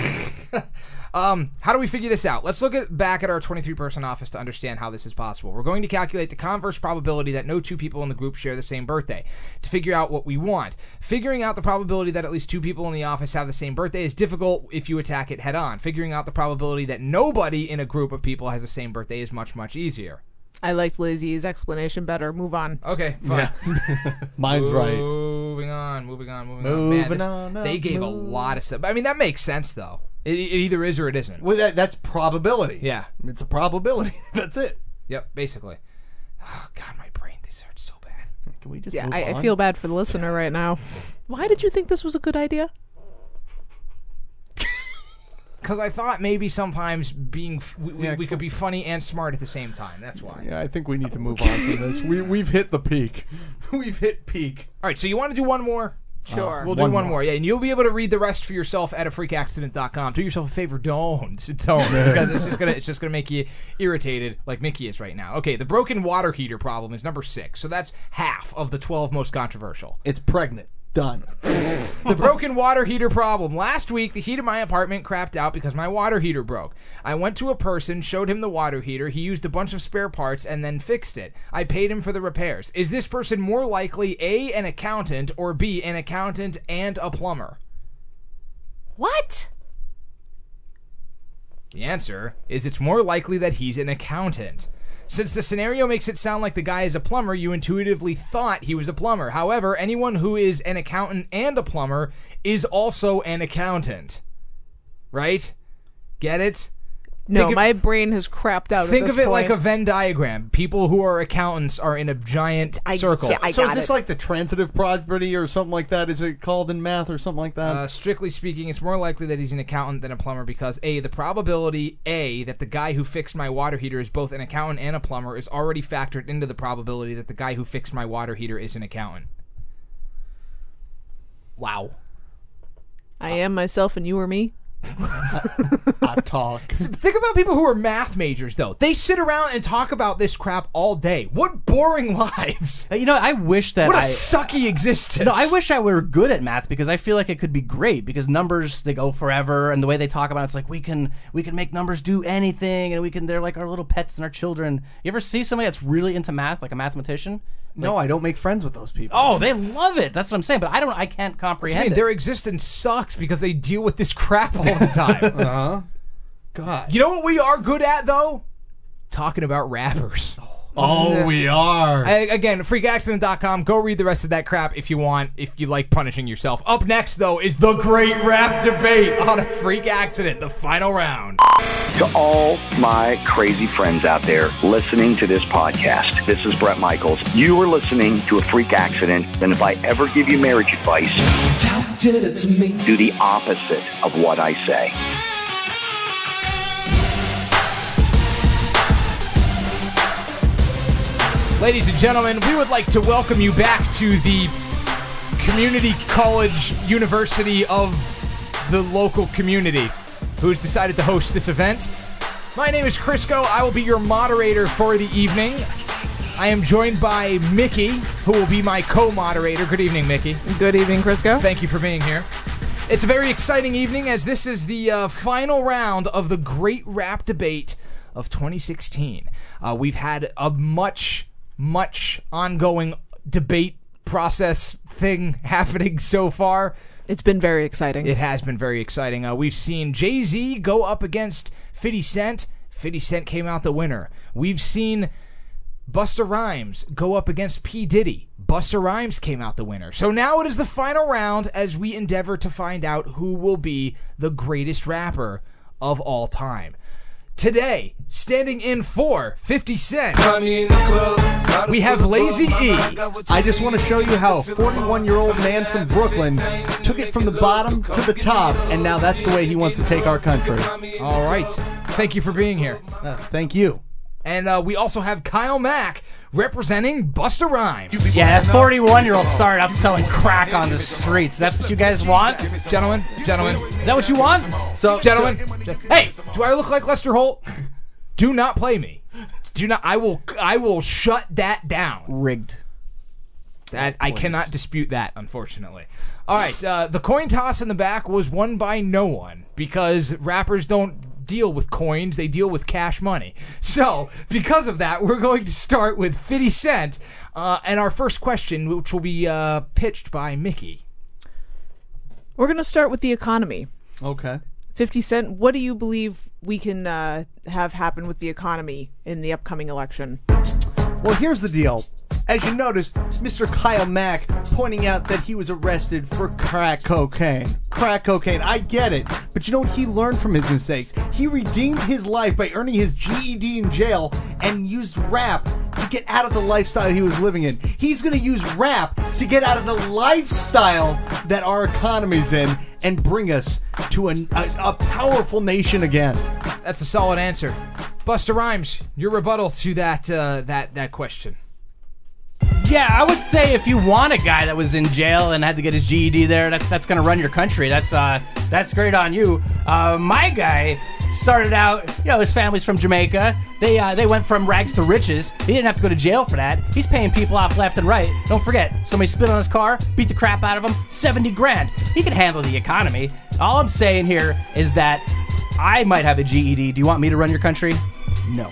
How do we figure this out? Let's look back at our 23-person office to understand how this is possible. We're going to calculate the converse probability that no 2 people in the group share the same birthday to figure out what we want. Figuring out the probability that at least 2 people in the office have the same birthday is difficult if you attack it head on. Figuring out the probability that nobody in a group of people has the same birthday is much, much easier. I liked Lazy's explanation better. Move on. Okay, fine. Yeah. Mine's right. Moving on. Man, they gave a lot of stuff. I mean, that makes sense, though. It either is or it isn't. Well, that's probability. Yeah. It's a probability. That's it. Yep, basically. Oh, God, my brain, this hurts so bad. Can we just Yeah, move I on? feel bad for the listener right now. Why did you think this was a good idea? Because I thought maybe sometimes we could be funny and smart at the same time. That's why. Yeah, I think we need to move on from this. We've hit the peak. We've hit peak. All right, so you want to do one more? Sure. We'll do one more. Yeah, and you'll be able to read the rest for yourself at afreakaccident.com. Do yourself a favor, don't. Because it's just gonna make you irritated like Mickey is right now. Okay, the broken water heater problem is number 6. So that's half of the 12 most controversial. It's pregnant. Done. The broken water heater problem. Last week, the heat of my apartment crapped out because my water heater broke. I went to a person, showed him the water heater. He used a bunch of spare parts and then fixed it. I paid him for the repairs. Is this person more likely A, an accountant, or B, an accountant and a plumber? What? The answer is it's more likely that he's an accountant. Since the scenario makes it sound like the guy is a plumber, you intuitively thought he was a plumber. However, anyone who is an accountant and a plumber is also an accountant. Right? Get it? No, my brain has crapped out. Think at this of it point. like a Venn diagram. People who are accountants are in a giant circle. So is this like the transitive property or something like that? Is it called in math or something like that? Strictly speaking, it's more likely that he's an accountant than a plumber because the probability that the guy who fixed my water heater is both an accountant and a plumber is already factored into the probability that the guy who fixed my water heater is an accountant. Wow. I am myself and you are me. I talk. Think about people who are math majors, though. They sit around and talk about this crap all day. What boring lives. I wish that What a sucky existence. No, I wish I were good at math because I feel like it could be great because numbers, they go forever, and the way they talk about it's like we can make numbers do anything, and they're like our little pets and our children. You ever see somebody that's really into math, like a mathematician? No, I don't make friends with those people. Oh, they love it. That's what I'm saying, but I can't comprehend it. Their existence sucks because they deal with this crap all the time. God. You know what we are good at, though? Talking about rappers. Oh, we are. Again, freakaccident.com. Go read the rest of that crap if you want, if you like punishing yourself. Up next, though, is the great rap debate on a Freak Accident, the final round. To all my crazy friends out there listening to this podcast, this is Brett Michaels. You are listening to a Freak Accident, and if I ever give you marriage advice, do the opposite of what I say. Ladies and gentlemen, we would like to welcome you back to the community college university of the local community who's decided to host this event. My name is Crisco. I will be your moderator for the evening. I am joined by Mickey, who will be my co-moderator. Good evening, Mickey. Good evening, Crisco. Thank you for being here. It's a very exciting evening as this is the final round of the Great Rap Debate of 2016. We've had a much ongoing debate process thing happening so far. It's been very exciting. It has been very exciting. We've seen Jay-Z go up against 50 Cent. 50 Cent came out the winner. We've seen Busta Rhymes go up against P. Diddy. Busta Rhymes came out the winner. So now it is the final round as we endeavor to find out who will be the greatest rapper of all time. Today, standing in for 50 Cent, we have Lazy E. I just want to show you how a 41-year-old man from Brooklyn took it from the bottom to the top, and now that's the way he wants to take our country. All right. Thank you for being here. Thank you. And we also have Kyle Mack representing Busta Rhymes. Yeah, that 41-year-old started out selling crack on the streets. That's what you guys want? Gentlemen. Is that what you want? Gentlemen. Hey, do I look like Lester Holt? Do not play me. Do not. I will shut that down. Rigged. That I cannot dispute that, unfortunately. All right, the coin toss in the back was won by no one because rappers don't deal with coins, they deal with cash money. So, because of that, we're going to start with 50 Cent, and our first question, which will be pitched by Mickey. We're going to start with the economy. Okay. 50 Cent, what do you believe we can have happen with the economy in the upcoming election? Well, here's the deal. As you noticed, Mr. Kyle Mack pointing out that he was arrested for crack cocaine. Crack cocaine, I get it. But you know what he learned from his mistakes? He redeemed his life by earning his GED in jail and used rap to get out of the lifestyle he was living in. He's going to use rap to get out of the lifestyle that our economy's in and bring us to a powerful nation again. That's a solid answer. Busta Rhymes, your rebuttal to that question. Yeah, I would say if you want a guy that was in jail and had to get his GED there, that's going to run your country. That's great on you. My guy started out, his family's from Jamaica. They went from rags to riches. He didn't have to go to jail for that. He's paying people off left and right. Don't forget, somebody spit on his car, beat the crap out of him, $70,000. He can handle the economy. All I'm saying here is that I might have a GED. Do you want me to run your country? No.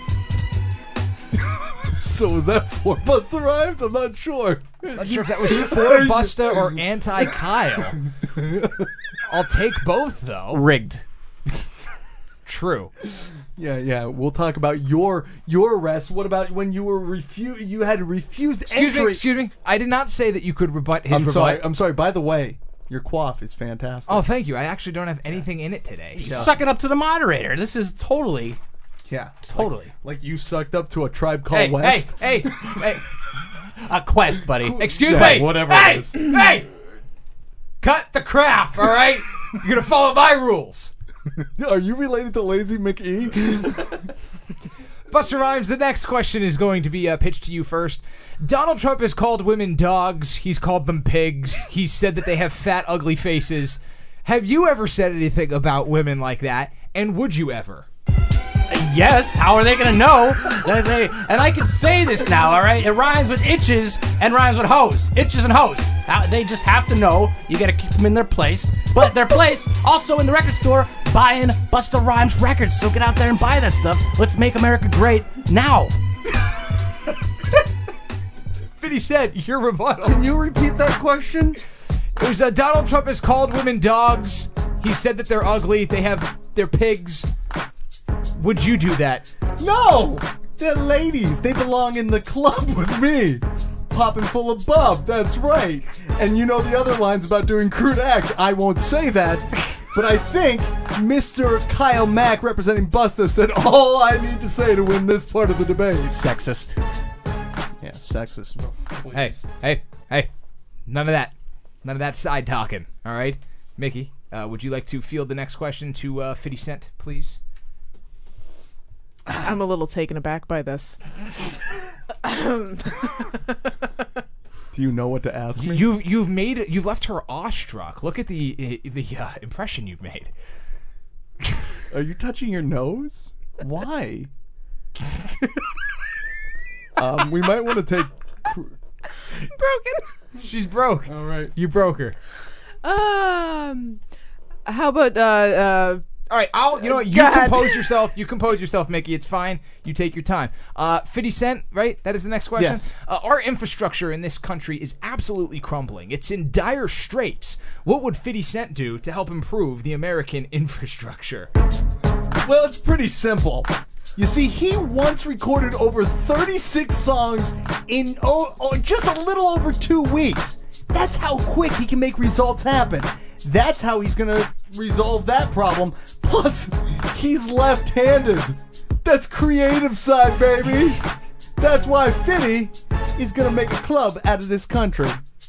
So was that for Busta Rhymes? I'm not sure. I'm not sure if that was for Busta or anti-Kyle. I'll take both, though. Rigged. True. Yeah. We'll talk about your arrest. What about when you were you had refused entry? Excuse me. I did not say that you could rebut his rebut. I'm sorry. By the way, Your quaff is fantastic. Oh, thank you. I actually don't have anything in it today. So. Suck it up to the moderator. This is totally... Yeah. Totally. Like you sucked up to a Tribe Called West. Hey. A quest, buddy. Excuse Yeah, me. whatever Hey, it is. hey. Cut the crap, all right? You're going to follow my rules. Are you related to Lazy McE? Buster Rhymes, the next question is going to be pitched to you first. Donald Trump has called women dogs. He's called them pigs. He said that they have fat, ugly faces. Have you ever said anything about women like that? And would you ever? Yes, how are they going to know? And I can say this now, all right? It rhymes with itches and rhymes with hoes. Itches and hoes. They just have to know. You got to keep them in their place. But their place also in the record store buying Busta Rhymes records. So get out there and buy that stuff. Let's make America great now. 50 Cent, your rebuttal. Can you repeat that question? It was Donald Trump has called women dogs. He said that they're ugly. They're pigs. Would you do that? No! They're ladies. They belong in the club with me. Popping full of bub, that's right. And you know the other lines about doing crude acts. I won't say that. But I think Mr. Kyle Mack, representing Busta, said all I need to say to win this part of the debate. Sexist. Yeah, sexist. Please. Hey. None of that. None of that side talking, all right? Mickey, would you like to field the next question to 50 Cent, please? I'm a little taken aback by this. Do you know what to ask me? You've left her awestruck. Look at the impression you've made. Are you touching your nose? Why? We might want to take... Broken. She's broke. All right. You broke her. How about all right, you know what? You compose yourself. You compose yourself, Mickey. It's fine. You take your time. 50 Cent, right? That is the next question? Yes. Our infrastructure in this country is absolutely crumbling. It's in dire straits. What would 50 Cent do to help improve the American infrastructure? Well, it's pretty simple. You see, he once recorded over 36 songs in just a little over 2 weeks. That's how quick he can make results happen. That's how he's going to resolve that problem. Plus, he's left-handed. That's creative side, baby. That's why 50 is going to make a club out of this country.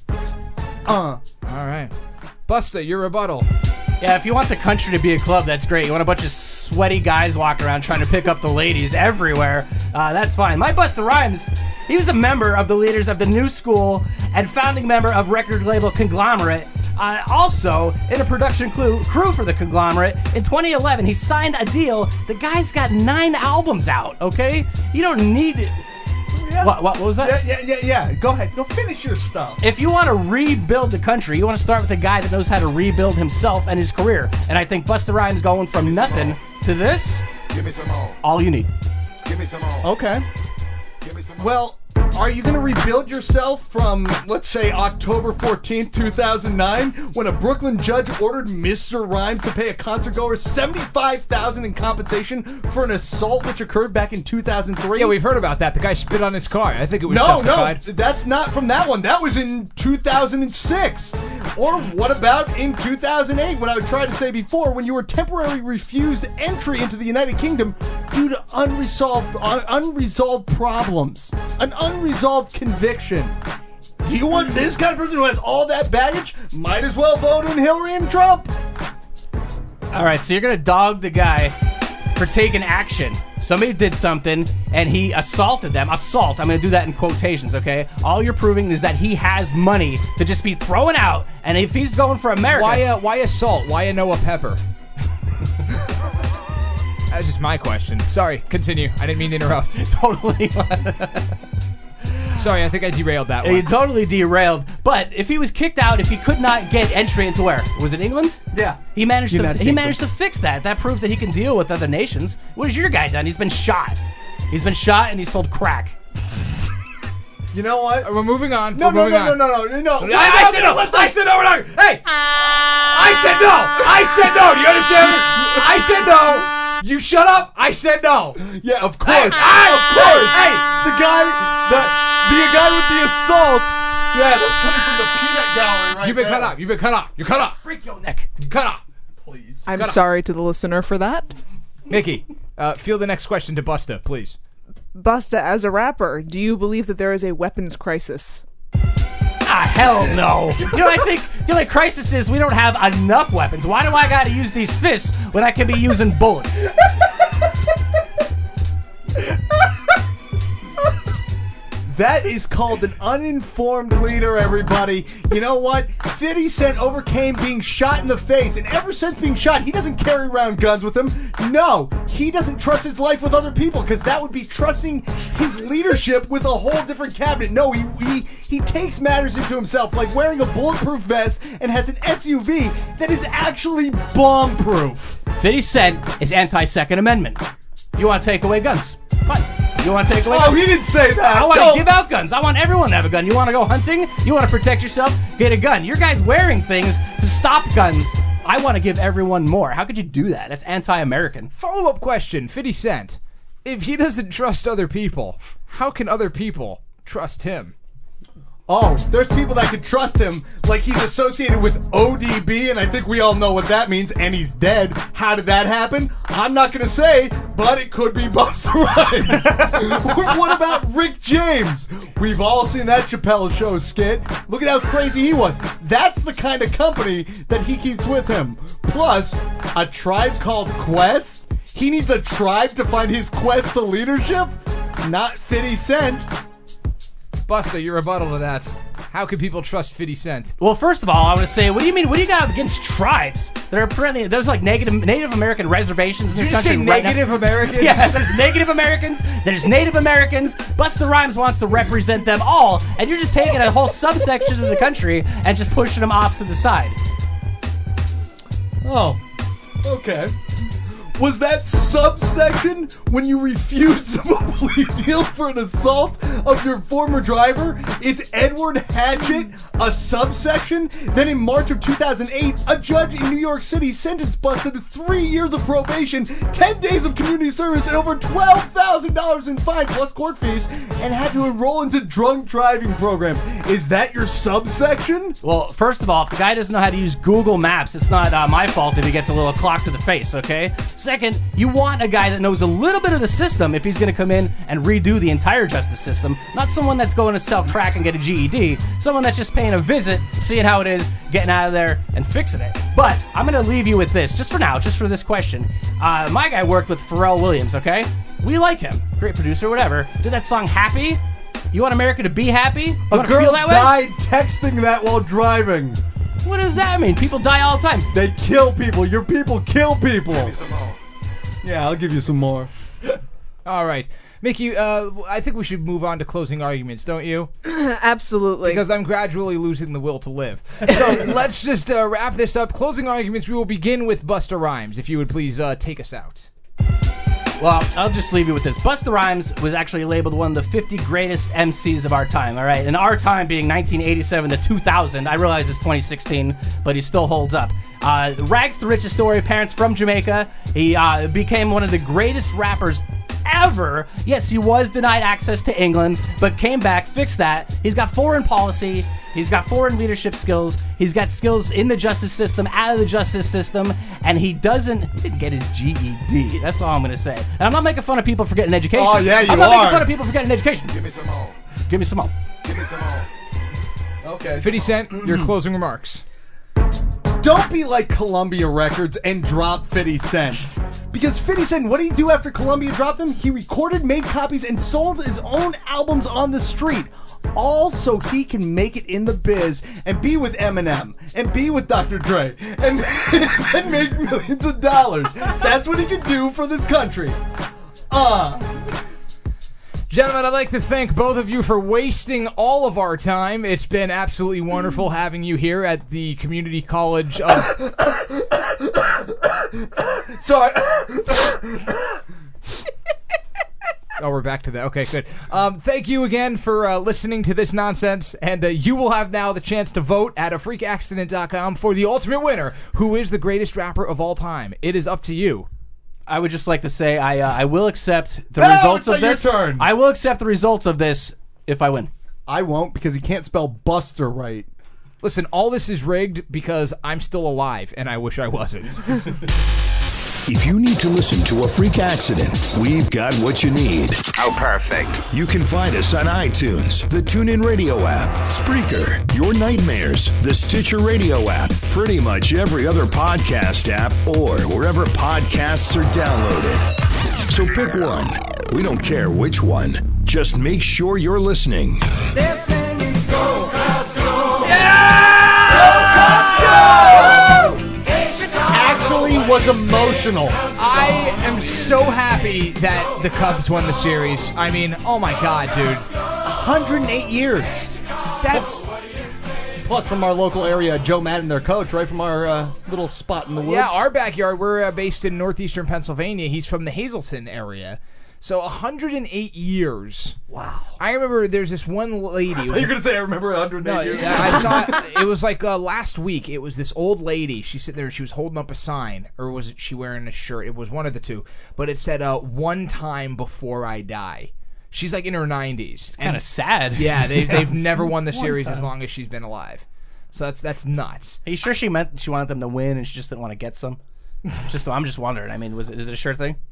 All right. Busta, your rebuttal. Yeah, if you want the country to be a club, that's great. You want a bunch of sweaty guys walking around trying to pick up the ladies everywhere, that's fine. My Busta Rhymes, he was a member of the leaders of the New School and founding member of record label Conglomerate. Also, in a production crew for the Conglomerate. In 2011, he signed a deal. The guy's got 9 albums out, okay? You don't need it. Yeah. What was that? Yeah. Go ahead. Go finish your stuff. If you want to rebuild the country, you want to start with a guy that knows how to rebuild himself and his career. And I think Busta Rhymes going from nothing to this, Give me some more. all you need. Give me some more. Okay. Give me some more. Well, are you going to rebuild yourself from, let's say, October 14th, 2009, when a Brooklyn judge ordered Mr. Rhymes to pay a concert goer $75,000 in compensation for an assault which occurred back in 2003? Yeah, we've heard about that. The guy spit on his car. I think it was No, justified. that's not from that one. That was in 2006. Or what about in 2008, when I tried to say before, when you were temporarily refused entry into the United Kingdom due to unresolved problems, an unresolved conviction. Do you want this kind of person who has all that baggage? Might as well vote in Hillary and Trump. All right, so you're going to dog the guy for taking action. Somebody did something, and he assaulted them. Assault, I'm going to do that in quotations, okay? All you're proving is that he has money to just be throwing out, and if he's going for America... Why assault? Why a Noah Pepper? That's just my question. Sorry, continue. I didn't mean to interrupt. Totally. Sorry, I think I derailed that one. He totally derailed. But if he was kicked out, if he could not get entry into where? Was it England? Yeah. He managed to fix that. That proves that he can deal with other nations. What has your guy done? He's been shot. He's been shot and he sold crack. You know what? We're moving on. No. I said no. I said no. We're not. Hey! I said no. Do you understand me? I said no. You shut up. I said no. Yeah, of course. Of course. Hey, the guy with the assault Yeah, that's coming from the peanut gallery right You've been there. cut off. You've been cut off. You're cut off. Break your neck. You cut off. Please. I'm Cut off. sorry to the listener for that. Mickey, field the next question to Busta, please. Busta, as a rapper, do you believe that there is a weapons crisis? Ah, hell no. You know what I think? The only crisis is we don't have enough weapons. Why do I gotta use these fists when I can be using bullets? That is called an uninformed leader, everybody. You know what? 50 Cent overcame being shot in the face, and ever since being shot, he doesn't carry around guns with him. No, he doesn't trust his life with other people, because that would be trusting his leadership with a whole different cabinet. No, he takes matters into himself, like wearing a bulletproof vest and has an SUV that is actually bomb-proof. 50 Cent is anti-Second Amendment. You want to take away guns? Fine. You want to take away guns? Oh, he didn't say that. I want to give out guns. I want everyone to have a gun. You want to go hunting? You want to protect yourself? Get a gun. Your guys wearing things to stop guns. I want to give everyone more. How could you do that? That's anti-American. Follow-up question, 50 Cent. If he doesn't trust other people, how can other people trust him? Oh, there's people that could trust him, like he's associated with ODB, and I think we all know what that means, and he's dead. How did that happen? I'm not gonna say, but it could be Busta Rhymes. Or what about Rick James? We've all seen that Chappelle Show skit. Look at how crazy he was. That's the kind of company that he keeps with him. Plus, a tribe called Quest? He needs a tribe to find his quest to leadership? Not 50 Cent. Busta, your rebuttal to that. How can people trust 50 Cent? Well, first of all, I want to say, what do you mean? What do you got against tribes? There's like Native American reservations in this country. Did you say right Native now. Americans? Yes, there's Native Americans. There's Native Americans. Busta Rhymes wants to represent them all, and you're just taking a whole subsection of the country and just pushing them off to the side. Oh, okay. Was that subsection when you refused a plea deal for an assault of your former driver? Is Edward Hatchett a subsection? Then in March of 2008, a judge in New York City sentenced Busta to 3 years of probation, 10 days of community service, and over $12,000 in fine plus court fees, and had to enroll into drunk driving programs. Is that your subsection? Well, first of all, if the guy doesn't know how to use Google Maps, it's not my fault if he gets a little clock to the face, okay? Second, you want a guy that knows a little bit of the system if he's going to come in and redo the entire justice system, not someone that's going to sell crack and get a GED, someone that's just paying a visit, seeing how it is, getting out of there, and fixing it. But I'm going to leave you with this, just for now, just for this question. My guy worked with Pharrell Williams, okay? We like him. Great producer, whatever. Did that song Happy? You want America to be happy? You A wanna girl feel that way? died texting that while driving. What does that mean? People die all the time. They kill people. Your people kill people. Yeah, I'll give you some more. All right. Mickey, I think we should move on to closing arguments, don't you? Absolutely. Because I'm gradually losing the will to live. So let's just wrap this up. Closing arguments, we will begin with Busta Rhymes, if you would please take us out. Well, I'll just leave you with this. Busta Rhymes was actually labeled one of the 50 greatest MCs of our time, all right? And our time being 1987 to 2000. I realize it's 2016, but he still holds up. Rags to riches story, parents from Jamaica. He became one of the greatest rappers ever. Yes, he was denied access to England, but came back, fixed that. He's got foreign policy. He's got foreign leadership skills. He's got skills in the justice system, out of the justice system, and he didn't get his GED. That's all I'm going to say. And I'm not making fun of people for getting an education. Oh, yeah, you I'm not are. making fun of people for getting an education. Give me some more. Give me some more. Give me some more. Okay. 50 Cent, your closing remarks. Don't be like Columbia Records and drop 50 Cent. Because 50 Cent, what did he do after Columbia dropped him? He recorded, made copies, and sold his own albums on the street. All so he can make it in the biz and be with Eminem and be with Dr. Dre and make millions of dollars. That's what he can do for this country. Gentlemen, I'd like to thank both of you for wasting all of our time. It's been absolutely wonderful having you here at the Community College of... Sorry. Oh, we're back to that. Okay, good. Thank you again for listening to this nonsense, and you will have now the chance to vote at afreakaccident.com for the ultimate winner, who is the greatest rapper of all time. It is up to you. I would just like to say I will accept the results of this. Your turn. I will accept the results of this if I win. I won't because he can't spell Buster right. Listen, all this is rigged because I'm still alive, and I wish I wasn't. If you need to listen to a freak accident, we've got what you need. Oh, perfect. You can find us on iTunes, the TuneIn Radio app, Spreaker, Your Nightmares, the Stitcher Radio app, pretty much every other podcast app, or wherever podcasts are downloaded. So pick one. We don't care which one. Just make sure you're listening. They're singing Go Cubs Go! Yeah! Go Cubs Go! Hey, Chicago! Actually was emotional. I am so happy that the Cubs won the series. I mean, oh my God, dude. 108 years. That's... Plus from our local area, Joe Madden, their coach, right from our little spot in the woods. Yeah, our backyard. We're based in northeastern Pennsylvania. He's from the Hazleton area. So 108 years. Wow. I remember there's this one lady. You're going to say I remember 108 years. I saw it was like last week. It was this old lady. She's sitting there. She was holding up a sign. Or was it she wearing a shirt? It was one of the two. But it said, one time before I die. She's like in her 90s. It's kind of sad. Yeah, they've never won the series as long as she's been alive. So that's nuts. Are you sure she wanted them to win and she just didn't want to get some? I'm just wondering. I mean, is it a sure thing?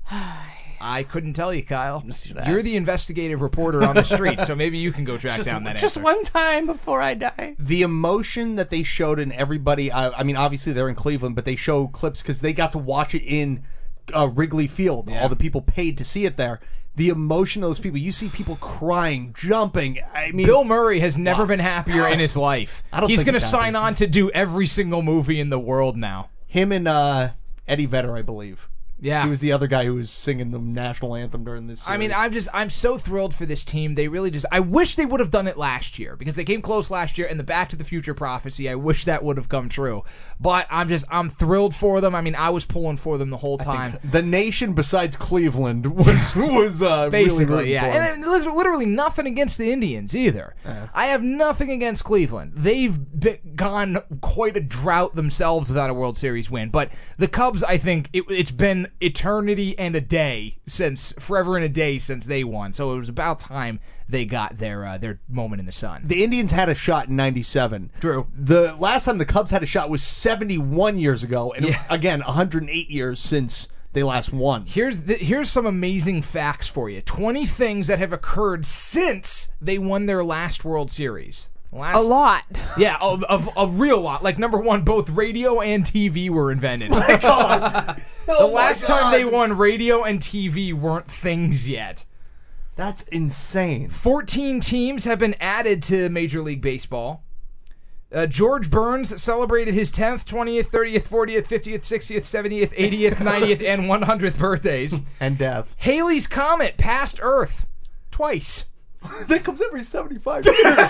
I couldn't tell you, Kyle. You're the investigative reporter on the street, so maybe you can go track down that just answer. one time before I die. The emotion that they showed in everybody, I mean, obviously they're in Cleveland, but they show clips because they got to watch it in Wrigley Field. Yeah. All the people paid to see it there. The emotion of those people, you see people crying, jumping. I mean, Bill Murray has never been happier in his life. He's going to sign on to do every single movie in the world now. Him and Eddie Vedder, I believe. Yeah. He was the other guy who was singing the national anthem during this series. I mean, I'm so thrilled for this team. They really I wish they would have done it last year because they came close last year and the Back to the Future prophecy, I wish that would have come true. But I'm thrilled for them. I mean, I was pulling for them the whole time. The nation besides Cleveland was basically, really yeah. And there's literally nothing against the Indians either. I have nothing against Cleveland. They've gone quite a drought themselves without a World Series win. But the Cubs, I think it's been eternity and a day forever and a day since they won. So it was about time they got their moment in the sun. The Indians had a shot in 97. True. The last time the Cubs had a shot was 71 years ago, and it was, again, 108 years since they last won. Here's some amazing facts for you. 20 things that have occurred since they won their last World Series. A lot. Yeah, a real lot. Like, number one, both radio and TV were invented. My God. The last time they won, radio and TV weren't things yet. That's insane. 14 teams have been added to Major League Baseball. George Burns celebrated his 10th, 20th, 30th, 40th, 50th, 60th, 70th, 80th, 90th, and 100th birthdays. And death. Halley's Comet passed Earth twice. That comes every 75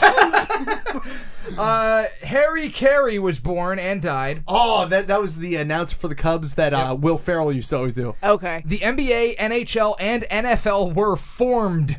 years. Harry Carey was born and died. Oh, that was the announcer for the Cubs that Will Ferrell used to always do. Okay. The NBA, NHL, and NFL were formed.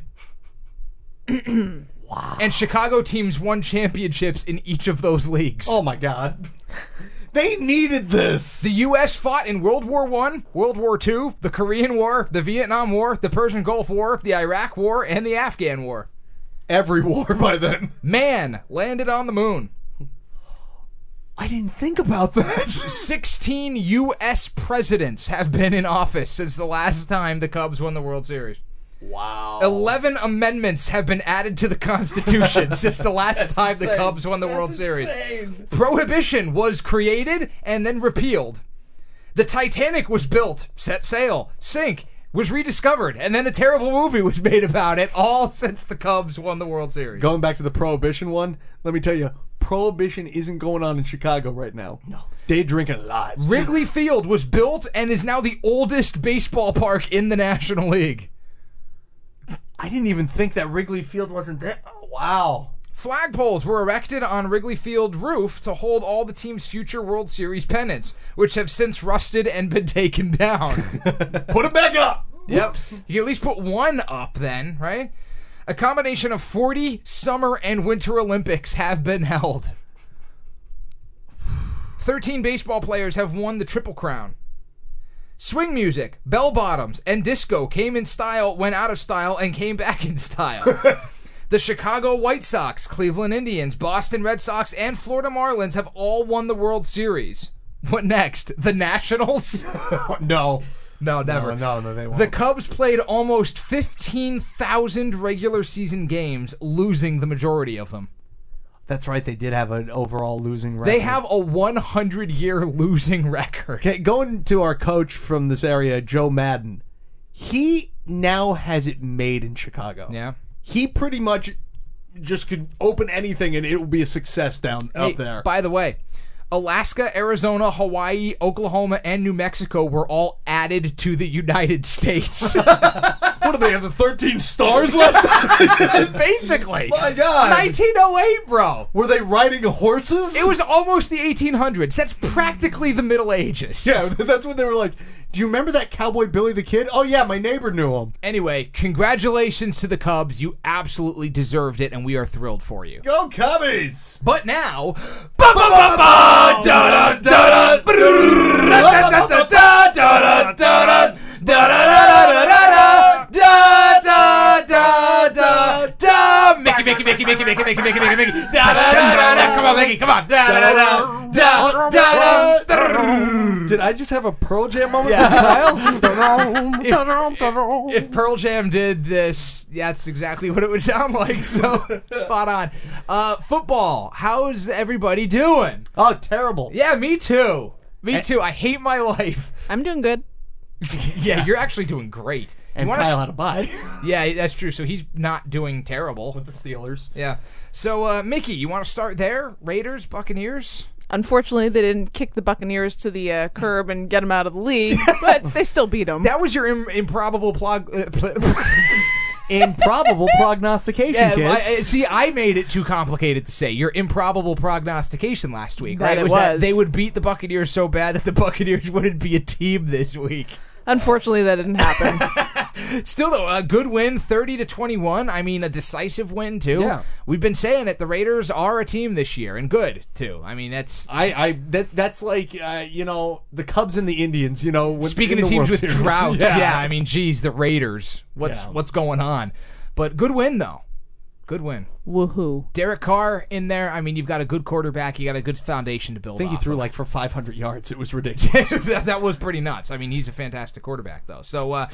Wow. And Chicago teams won championships in each of those leagues. Oh, my God. They needed this. The U.S. fought in World War I, World War II, the Korean War, the Vietnam War, the Persian Gulf War, the Iraq War, and the Afghan War. Every war by then. Man landed on the moon. I didn't think about that. 16 U.S. presidents have been in office since the last time the Cubs won the World Series. Wow. 11 amendments have been added to the Constitution since the last time the Cubs won the World Series. Prohibition was created and then repealed. The Titanic was built, set sail, sink, was rediscovered, and then a terrible movie was made about it, all since the Cubs won the World Series. Going back to the Prohibition one, let me tell you, Prohibition isn't going on in Chicago right now. No. They drink a lot. Wrigley Field was built and is now the oldest baseball park in the National League. I didn't even think that Wrigley Field wasn't there. Oh, wow. Flagpoles were erected on Wrigley Field roof to hold all the team's future World Series pennants, which have since rusted and been taken down. Put it back up! Yep. You can at least put one up then, right? A combination of 40 Summer and Winter Olympics have been held. 13 baseball players have won the Triple Crown. Swing music, bell bottoms, and disco came in style, went out of style, and came back in style. The Chicago White Sox, Cleveland Indians, Boston Red Sox, and Florida Marlins have all won the World Series. What next? The Nationals? No. No, never. No, they won't. The Cubs played almost 15,000 regular season games, losing the majority of them. That's right. They did have an overall losing record. They have a 100-year losing record. Okay, going to our coach from this area, Joe Madden. He now has it made in Chicago. Yeah. He pretty much just could open anything and it will be a success out there. By the way, Alaska, Arizona, Hawaii, Oklahoma, and New Mexico were all added to the United States. What do they have, the 13 stars last time? Basically. My God. 1908, bro. Were they riding horses? It was almost the 1800s. That's practically the Middle Ages. Yeah, that's when they were like, do you remember that Cowboy Billy the Kid? Oh, yeah, my neighbor knew him. Anyway, congratulations to the Cubs. You absolutely deserved it, and we are thrilled for you. Go Cubbies! But now... Mickey. Come on, Mickey, come on. Did I just have a Pearl Jam moment from Kyle? If Pearl Jam did this, that's exactly what it would sound like. So, spot on. Football, how's everybody doing? Oh, terrible. Yeah, me too. Me too. I hate my life. I'm doing good. Yeah, you're actually doing great. And Kyle had a bye. Yeah, that's true. So he's not doing terrible. With the Steelers. Yeah. So, Mickey, you want to start there? Raiders, Buccaneers? Unfortunately, they didn't kick the Buccaneers to the curb and get them out of the league, but they still beat them. That was your improbable improbable prognostication, kids. See, I made it too complicated to say. Your improbable prognostication last week, right? It was that they would beat the Buccaneers so bad that the Buccaneers wouldn't be a team this week. Unfortunately, that didn't happen. Still, though, a good win, 30-21. I mean, a decisive win, too. Yeah. We've been saying it. The Raiders are a team this year, and good, too. I mean, that's... That's like, the Cubs and the Indians, Speaking of teams with droughts, yeah, I mean, geez, the Raiders. What's going on? But good win, though. Good win. Woohoo. Derek Carr in there. I mean, you've got a good quarterback. You got a good foundation to build. I think he off threw of. for 500 yards. It was ridiculous. That was pretty nuts. I mean, he's a fantastic quarterback, though. So,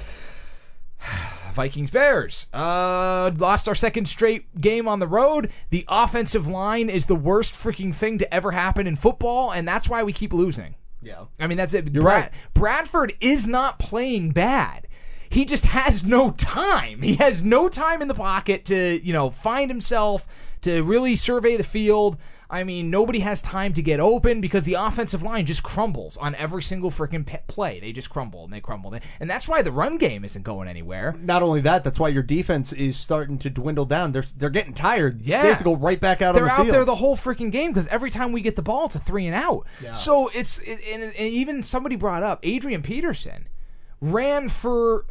Vikings-Bears. Lost our second straight game on the road. The offensive line is the worst freaking thing to ever happen in football, and that's why we keep losing. Yeah. I mean, that's it. You're right. Bradford is not playing bad. He just has no time. He has no time in the pocket to, find himself, to really survey the field. I mean, nobody has time to get open because the offensive line just crumbles on every single freaking play. They just crumble and they crumble. And that's why the run game isn't going anywhere. Not only that, that's why your defense is starting to dwindle down. They're getting tired. Yeah. They have to go right back out on the field. They're out there the whole freaking game because every time we get the ball, it's a 3-and-out. Yeah. So and even somebody brought up Adrian Peterson ran for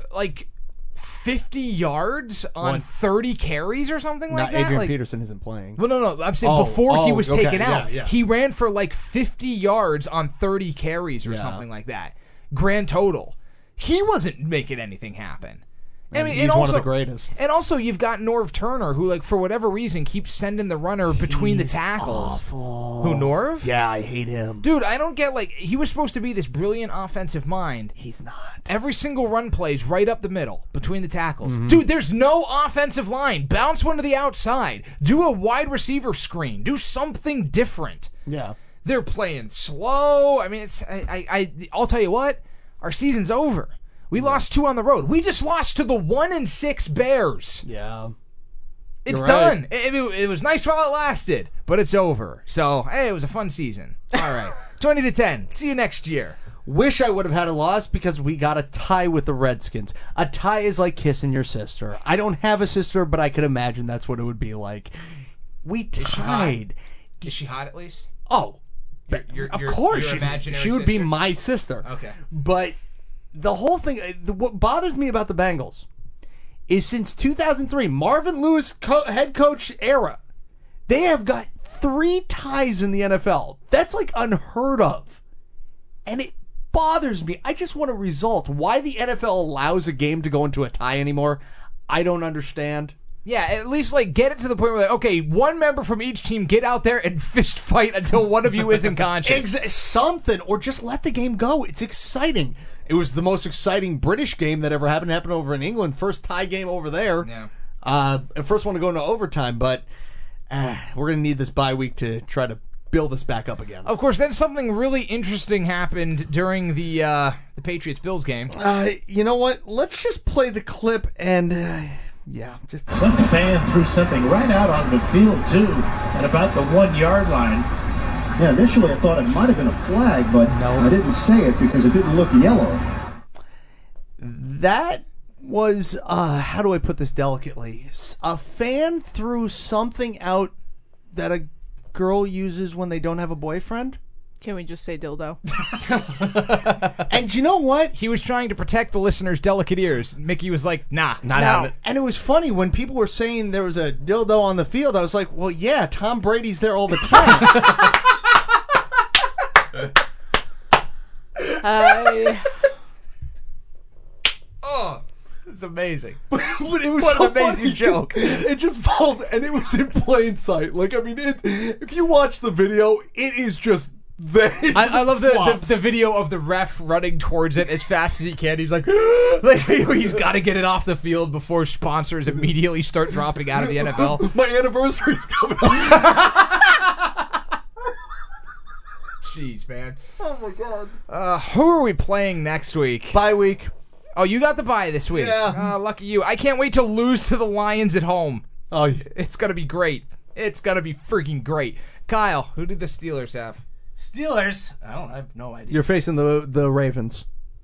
50 yards on 30 carries or something like that. Adrian Peterson isn't playing. Well, no. I'm saying before he was taken out, yeah. he ran for 50 yards on 30 carries or something like that. Grand total. He wasn't making anything happen. I mean, he's one of the greatest. And also, you've got Norv Turner, who, for whatever reason, keeps sending the runner between the tackles. Awful. Who, Norv? Yeah, I hate him. Dude, I don't get, he was supposed to be this brilliant offensive mind. He's not. Every single run plays right up the middle, between the tackles. Mm-hmm. Dude, there's no offensive line. Bounce one to the outside. Do a wide receiver screen. Do something different. Yeah. They're playing slow. I mean, I'll tell you what, our season's over. We lost 2 on the road. We just lost to the 1-6 Bears. Yeah. It's done. It was nice while it lasted, but it's over. So, hey, it was a fun season. All right. 20-10. See you next year. Wish I would have had a loss because we got a tie with the Redskins. A tie is like kissing your sister. I don't have a sister, but I could imagine that's what it would be like. We tied. Is she hot at least? Oh, of course. Your imaginary she would sister? be my sister. Okay. But the whole thing, what bothers me about the Bengals is since 2003, Marvin Lewis head coach era, they have got 3 ties in the NFL. That's unheard of. And it bothers me. I just want a result. Why the NFL allows a game to go into a tie anymore, I don't understand. Yeah, at least like get it to the point where, like, okay, one member from each team get out there and fist fight until one of you isn't conscious. Something, or just let the game go. It's exciting. It was the most exciting British game that ever happened over in England. First tie game over there. Yeah. First one to go into overtime, but we're going to need this bye week to try to build this back up again. Of course, then something really interesting happened during the Patriots-Bills game. You know what? Let's just play the clip and... just some fan threw something right out on the field too, at about the 1 yard line. Yeah, initially I thought it might have been a flag, but I didn't say it because it didn't look yellow. That was, how do I put this delicately? A fan threw something out that a girl uses when they don't have a boyfriend? Can we just say dildo? And you know what? He was trying to protect the listener's delicate ears. Mickey was like, not out of it. And it was funny when people were saying there was a dildo on the field. I was like, well, yeah, Tom Brady's there all the time. Oh, it's amazing. But it was what so an amazing funny. joke. It just falls, and it was in plain sight. Like, I mean, if you watch the video, it is just there. I love the video of the ref running towards it as fast as he can. He's like he's got to get it off the field before sponsors immediately start dropping out of the NFL. My anniversary's coming up. Jeez, man. Oh, my God. Who are we playing next week? Bye week. Oh, you got the bye this week. Yeah. Lucky you. I can't wait to lose to the Lions at home. Oh, yeah. It's going to be great. It's going to be freaking great. Kyle, who did the Steelers have? Steelers? I have no idea. You're facing the Ravens.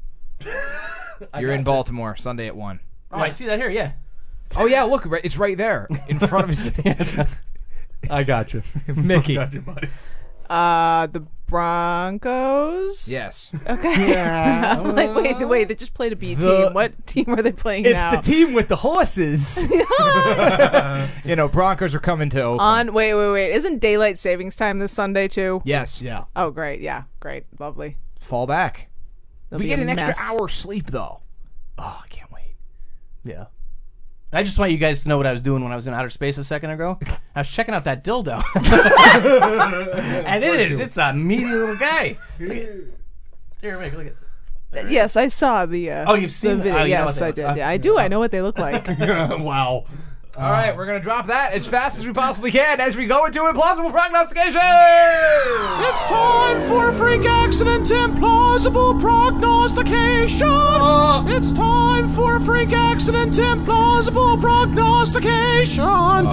You're in Baltimore, Sunday at 1. Oh, I see that here, yeah. Oh, yeah, look, it's right there in front of his face. I got you. Mickey. I got you, buddy. The Broncos? Yes. Okay. Yeah. I'm like, wait, they just played a B team. What team are they playing now? It's the team with the horses. Broncos are coming to Oakland. Wait. Isn't daylight savings time this Sunday, too? Yes. Yeah. Oh, great. Yeah, great. Lovely. Fall back. There'll We be get a an extra mess. hour sleep, though. Oh, I can't wait. Yeah. I just want you guys to know what I was doing when I was in outer space a second ago. I was checking out that dildo. And it's a meaty little guy. Here, Mick, look at it. Yes, I saw the you've seen the video. it? Oh, you know Yes, what I they did. look- Yeah, I do. I know what they look like. Wow. All right, we're going to drop that as fast as we possibly can as we go into implausible prognostication. It's time for a freak accident implausible prognostication. It's time for a freak accident implausible prognostication.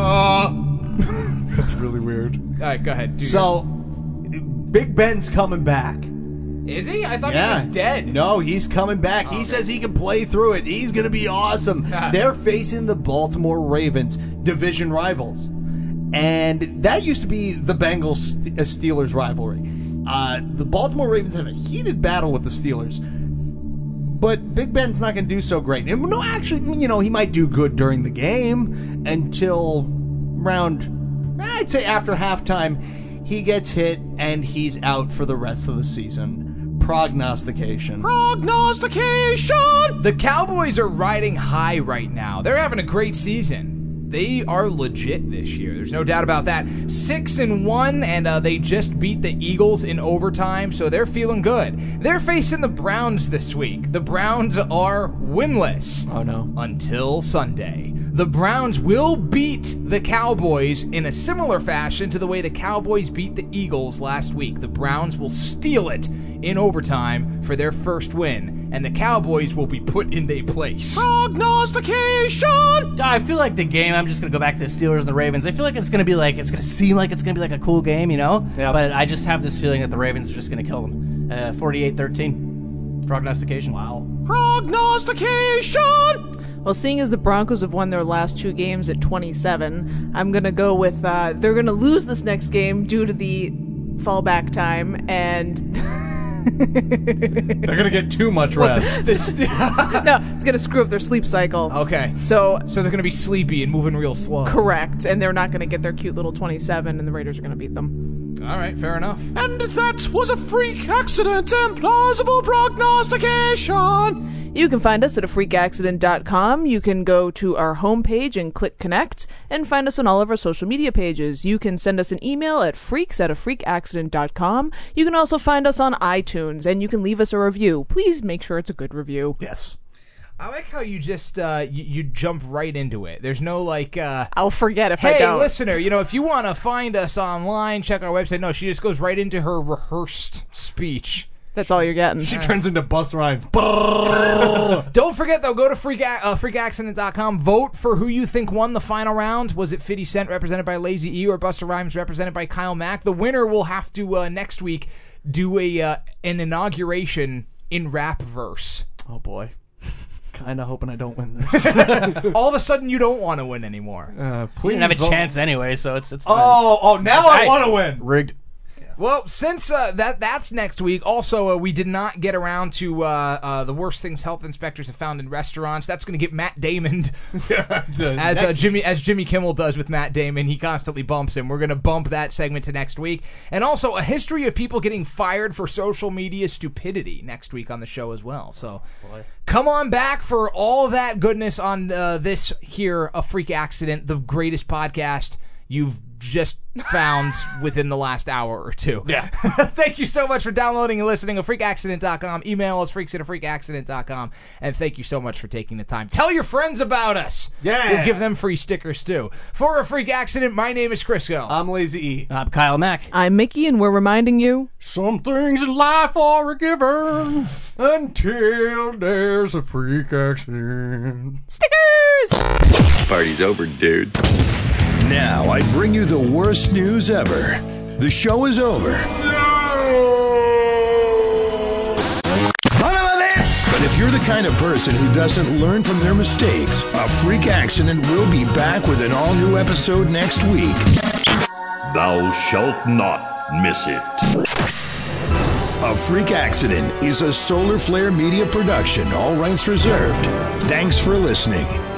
That's really weird. All right, go ahead. So, Big Ben's coming back. Is he? I thought he was dead. No, he's coming back. He says he can play through it. He's going to be awesome. They're facing the Baltimore Ravens, division rivals. And that used to be the Bengals-Steelers rivalry. The Baltimore Ravens have a heated battle with the Steelers. But Big Ben's not going to do so great. And, no, actually, he might do good during the game until around, I'd say after halftime, he gets hit and he's out for the rest of the season. Prognostication. Prognostication! The Cowboys are riding high right now. They're having a great season. They are legit this year. There's no doubt about that. 6-1, and they just beat the Eagles in overtime, so they're feeling good. They're facing the Browns this week. The Browns are winless. Oh, no. Until Sunday. The Browns will beat the Cowboys in a similar fashion to the way the Cowboys beat the Eagles last week. The Browns will steal it in overtime for their first win, and the Cowboys will be put in their place. Prognostication! I feel like the game, I'm just going to go back to the Steelers and the Ravens. I feel like it's going to be like, it's going to seem like it's going to be like a cool game, Yep. But I just have this feeling that the Ravens are just going to kill them. 48-13. Prognostication. Wow. Prognostication! Well, seeing as the Broncos have won their last 2 games at 27, I'm going to go with they're going to lose this next game due to the fallback time, and They're going to get too much rest. no, it's going to screw up their sleep cycle. Okay. So they're going to be sleepy and moving real slow. Correct, and they're not going to get their cute little 27, and the Raiders are going to beat them. All right, fair enough. And that was a freak accident implausible prognostication. You can find us at afreakaccident.com. You can go to our homepage and click connect and find us on all of our social media pages. You can send us an email at freaks@afreakaccident.com. You can also find us on iTunes and you can leave us a review. Please make sure it's a good review. Yes. I like how you just you jump right into it. There's no like I'll forget if I hey, don't. listener, if you want to find us online, check our website. No, she just goes right into her rehearsed speech. That's all you're getting. She turns into Busta Rhymes. Don't forget, though, go to freakaccident.com. Vote for who you think won the final round. Was it 50 Cent represented by Lazy E or Busta Rhymes represented by Kyle Mack? The winner will have to, next week, do an inauguration in rap verse. Oh, boy. Kind of hoping I don't win this. All of a sudden, you don't want to win anymore. Please, you didn't have a chance anyway, so it's fine. Oh, now I want to win. Rigged. Well, since that's next week, also we did not get around to the worst things health inspectors have found in restaurants. That's going to get Matt Damon as Jimmy Kimmel does with Matt Damon. He constantly bumps him. We're going to bump that segment to next week, and also a history of people getting fired for social media stupidity next week on the show as well. So come on back for all of that goodness on this here, A Freak Accident, the greatest podcast you've just found within the last hour or two. Yeah. Thank you so much for downloading and listening to freakaccident.com. Email us, freaks@freakaccident.com. And thank you so much for taking the time. Tell your friends about us. Yeah. We'll give them free stickers, too. For A Freak Accident, my name is Crisco. I'm Lazy E. I'm Kyle Mack. I'm Mickey, and we're reminding you... Some things in life are a given. Until there's a freak accident. Stickers! Party's over, dude. Now I bring you the worst news ever. The show is over. But if you're the kind of person who doesn't learn from their mistakes, A Freak Accident will be back with an all-new episode next week. Thou shalt not miss it. A Freak Accident is a Solar Flare Media production. All rights reserved. Thanks for listening.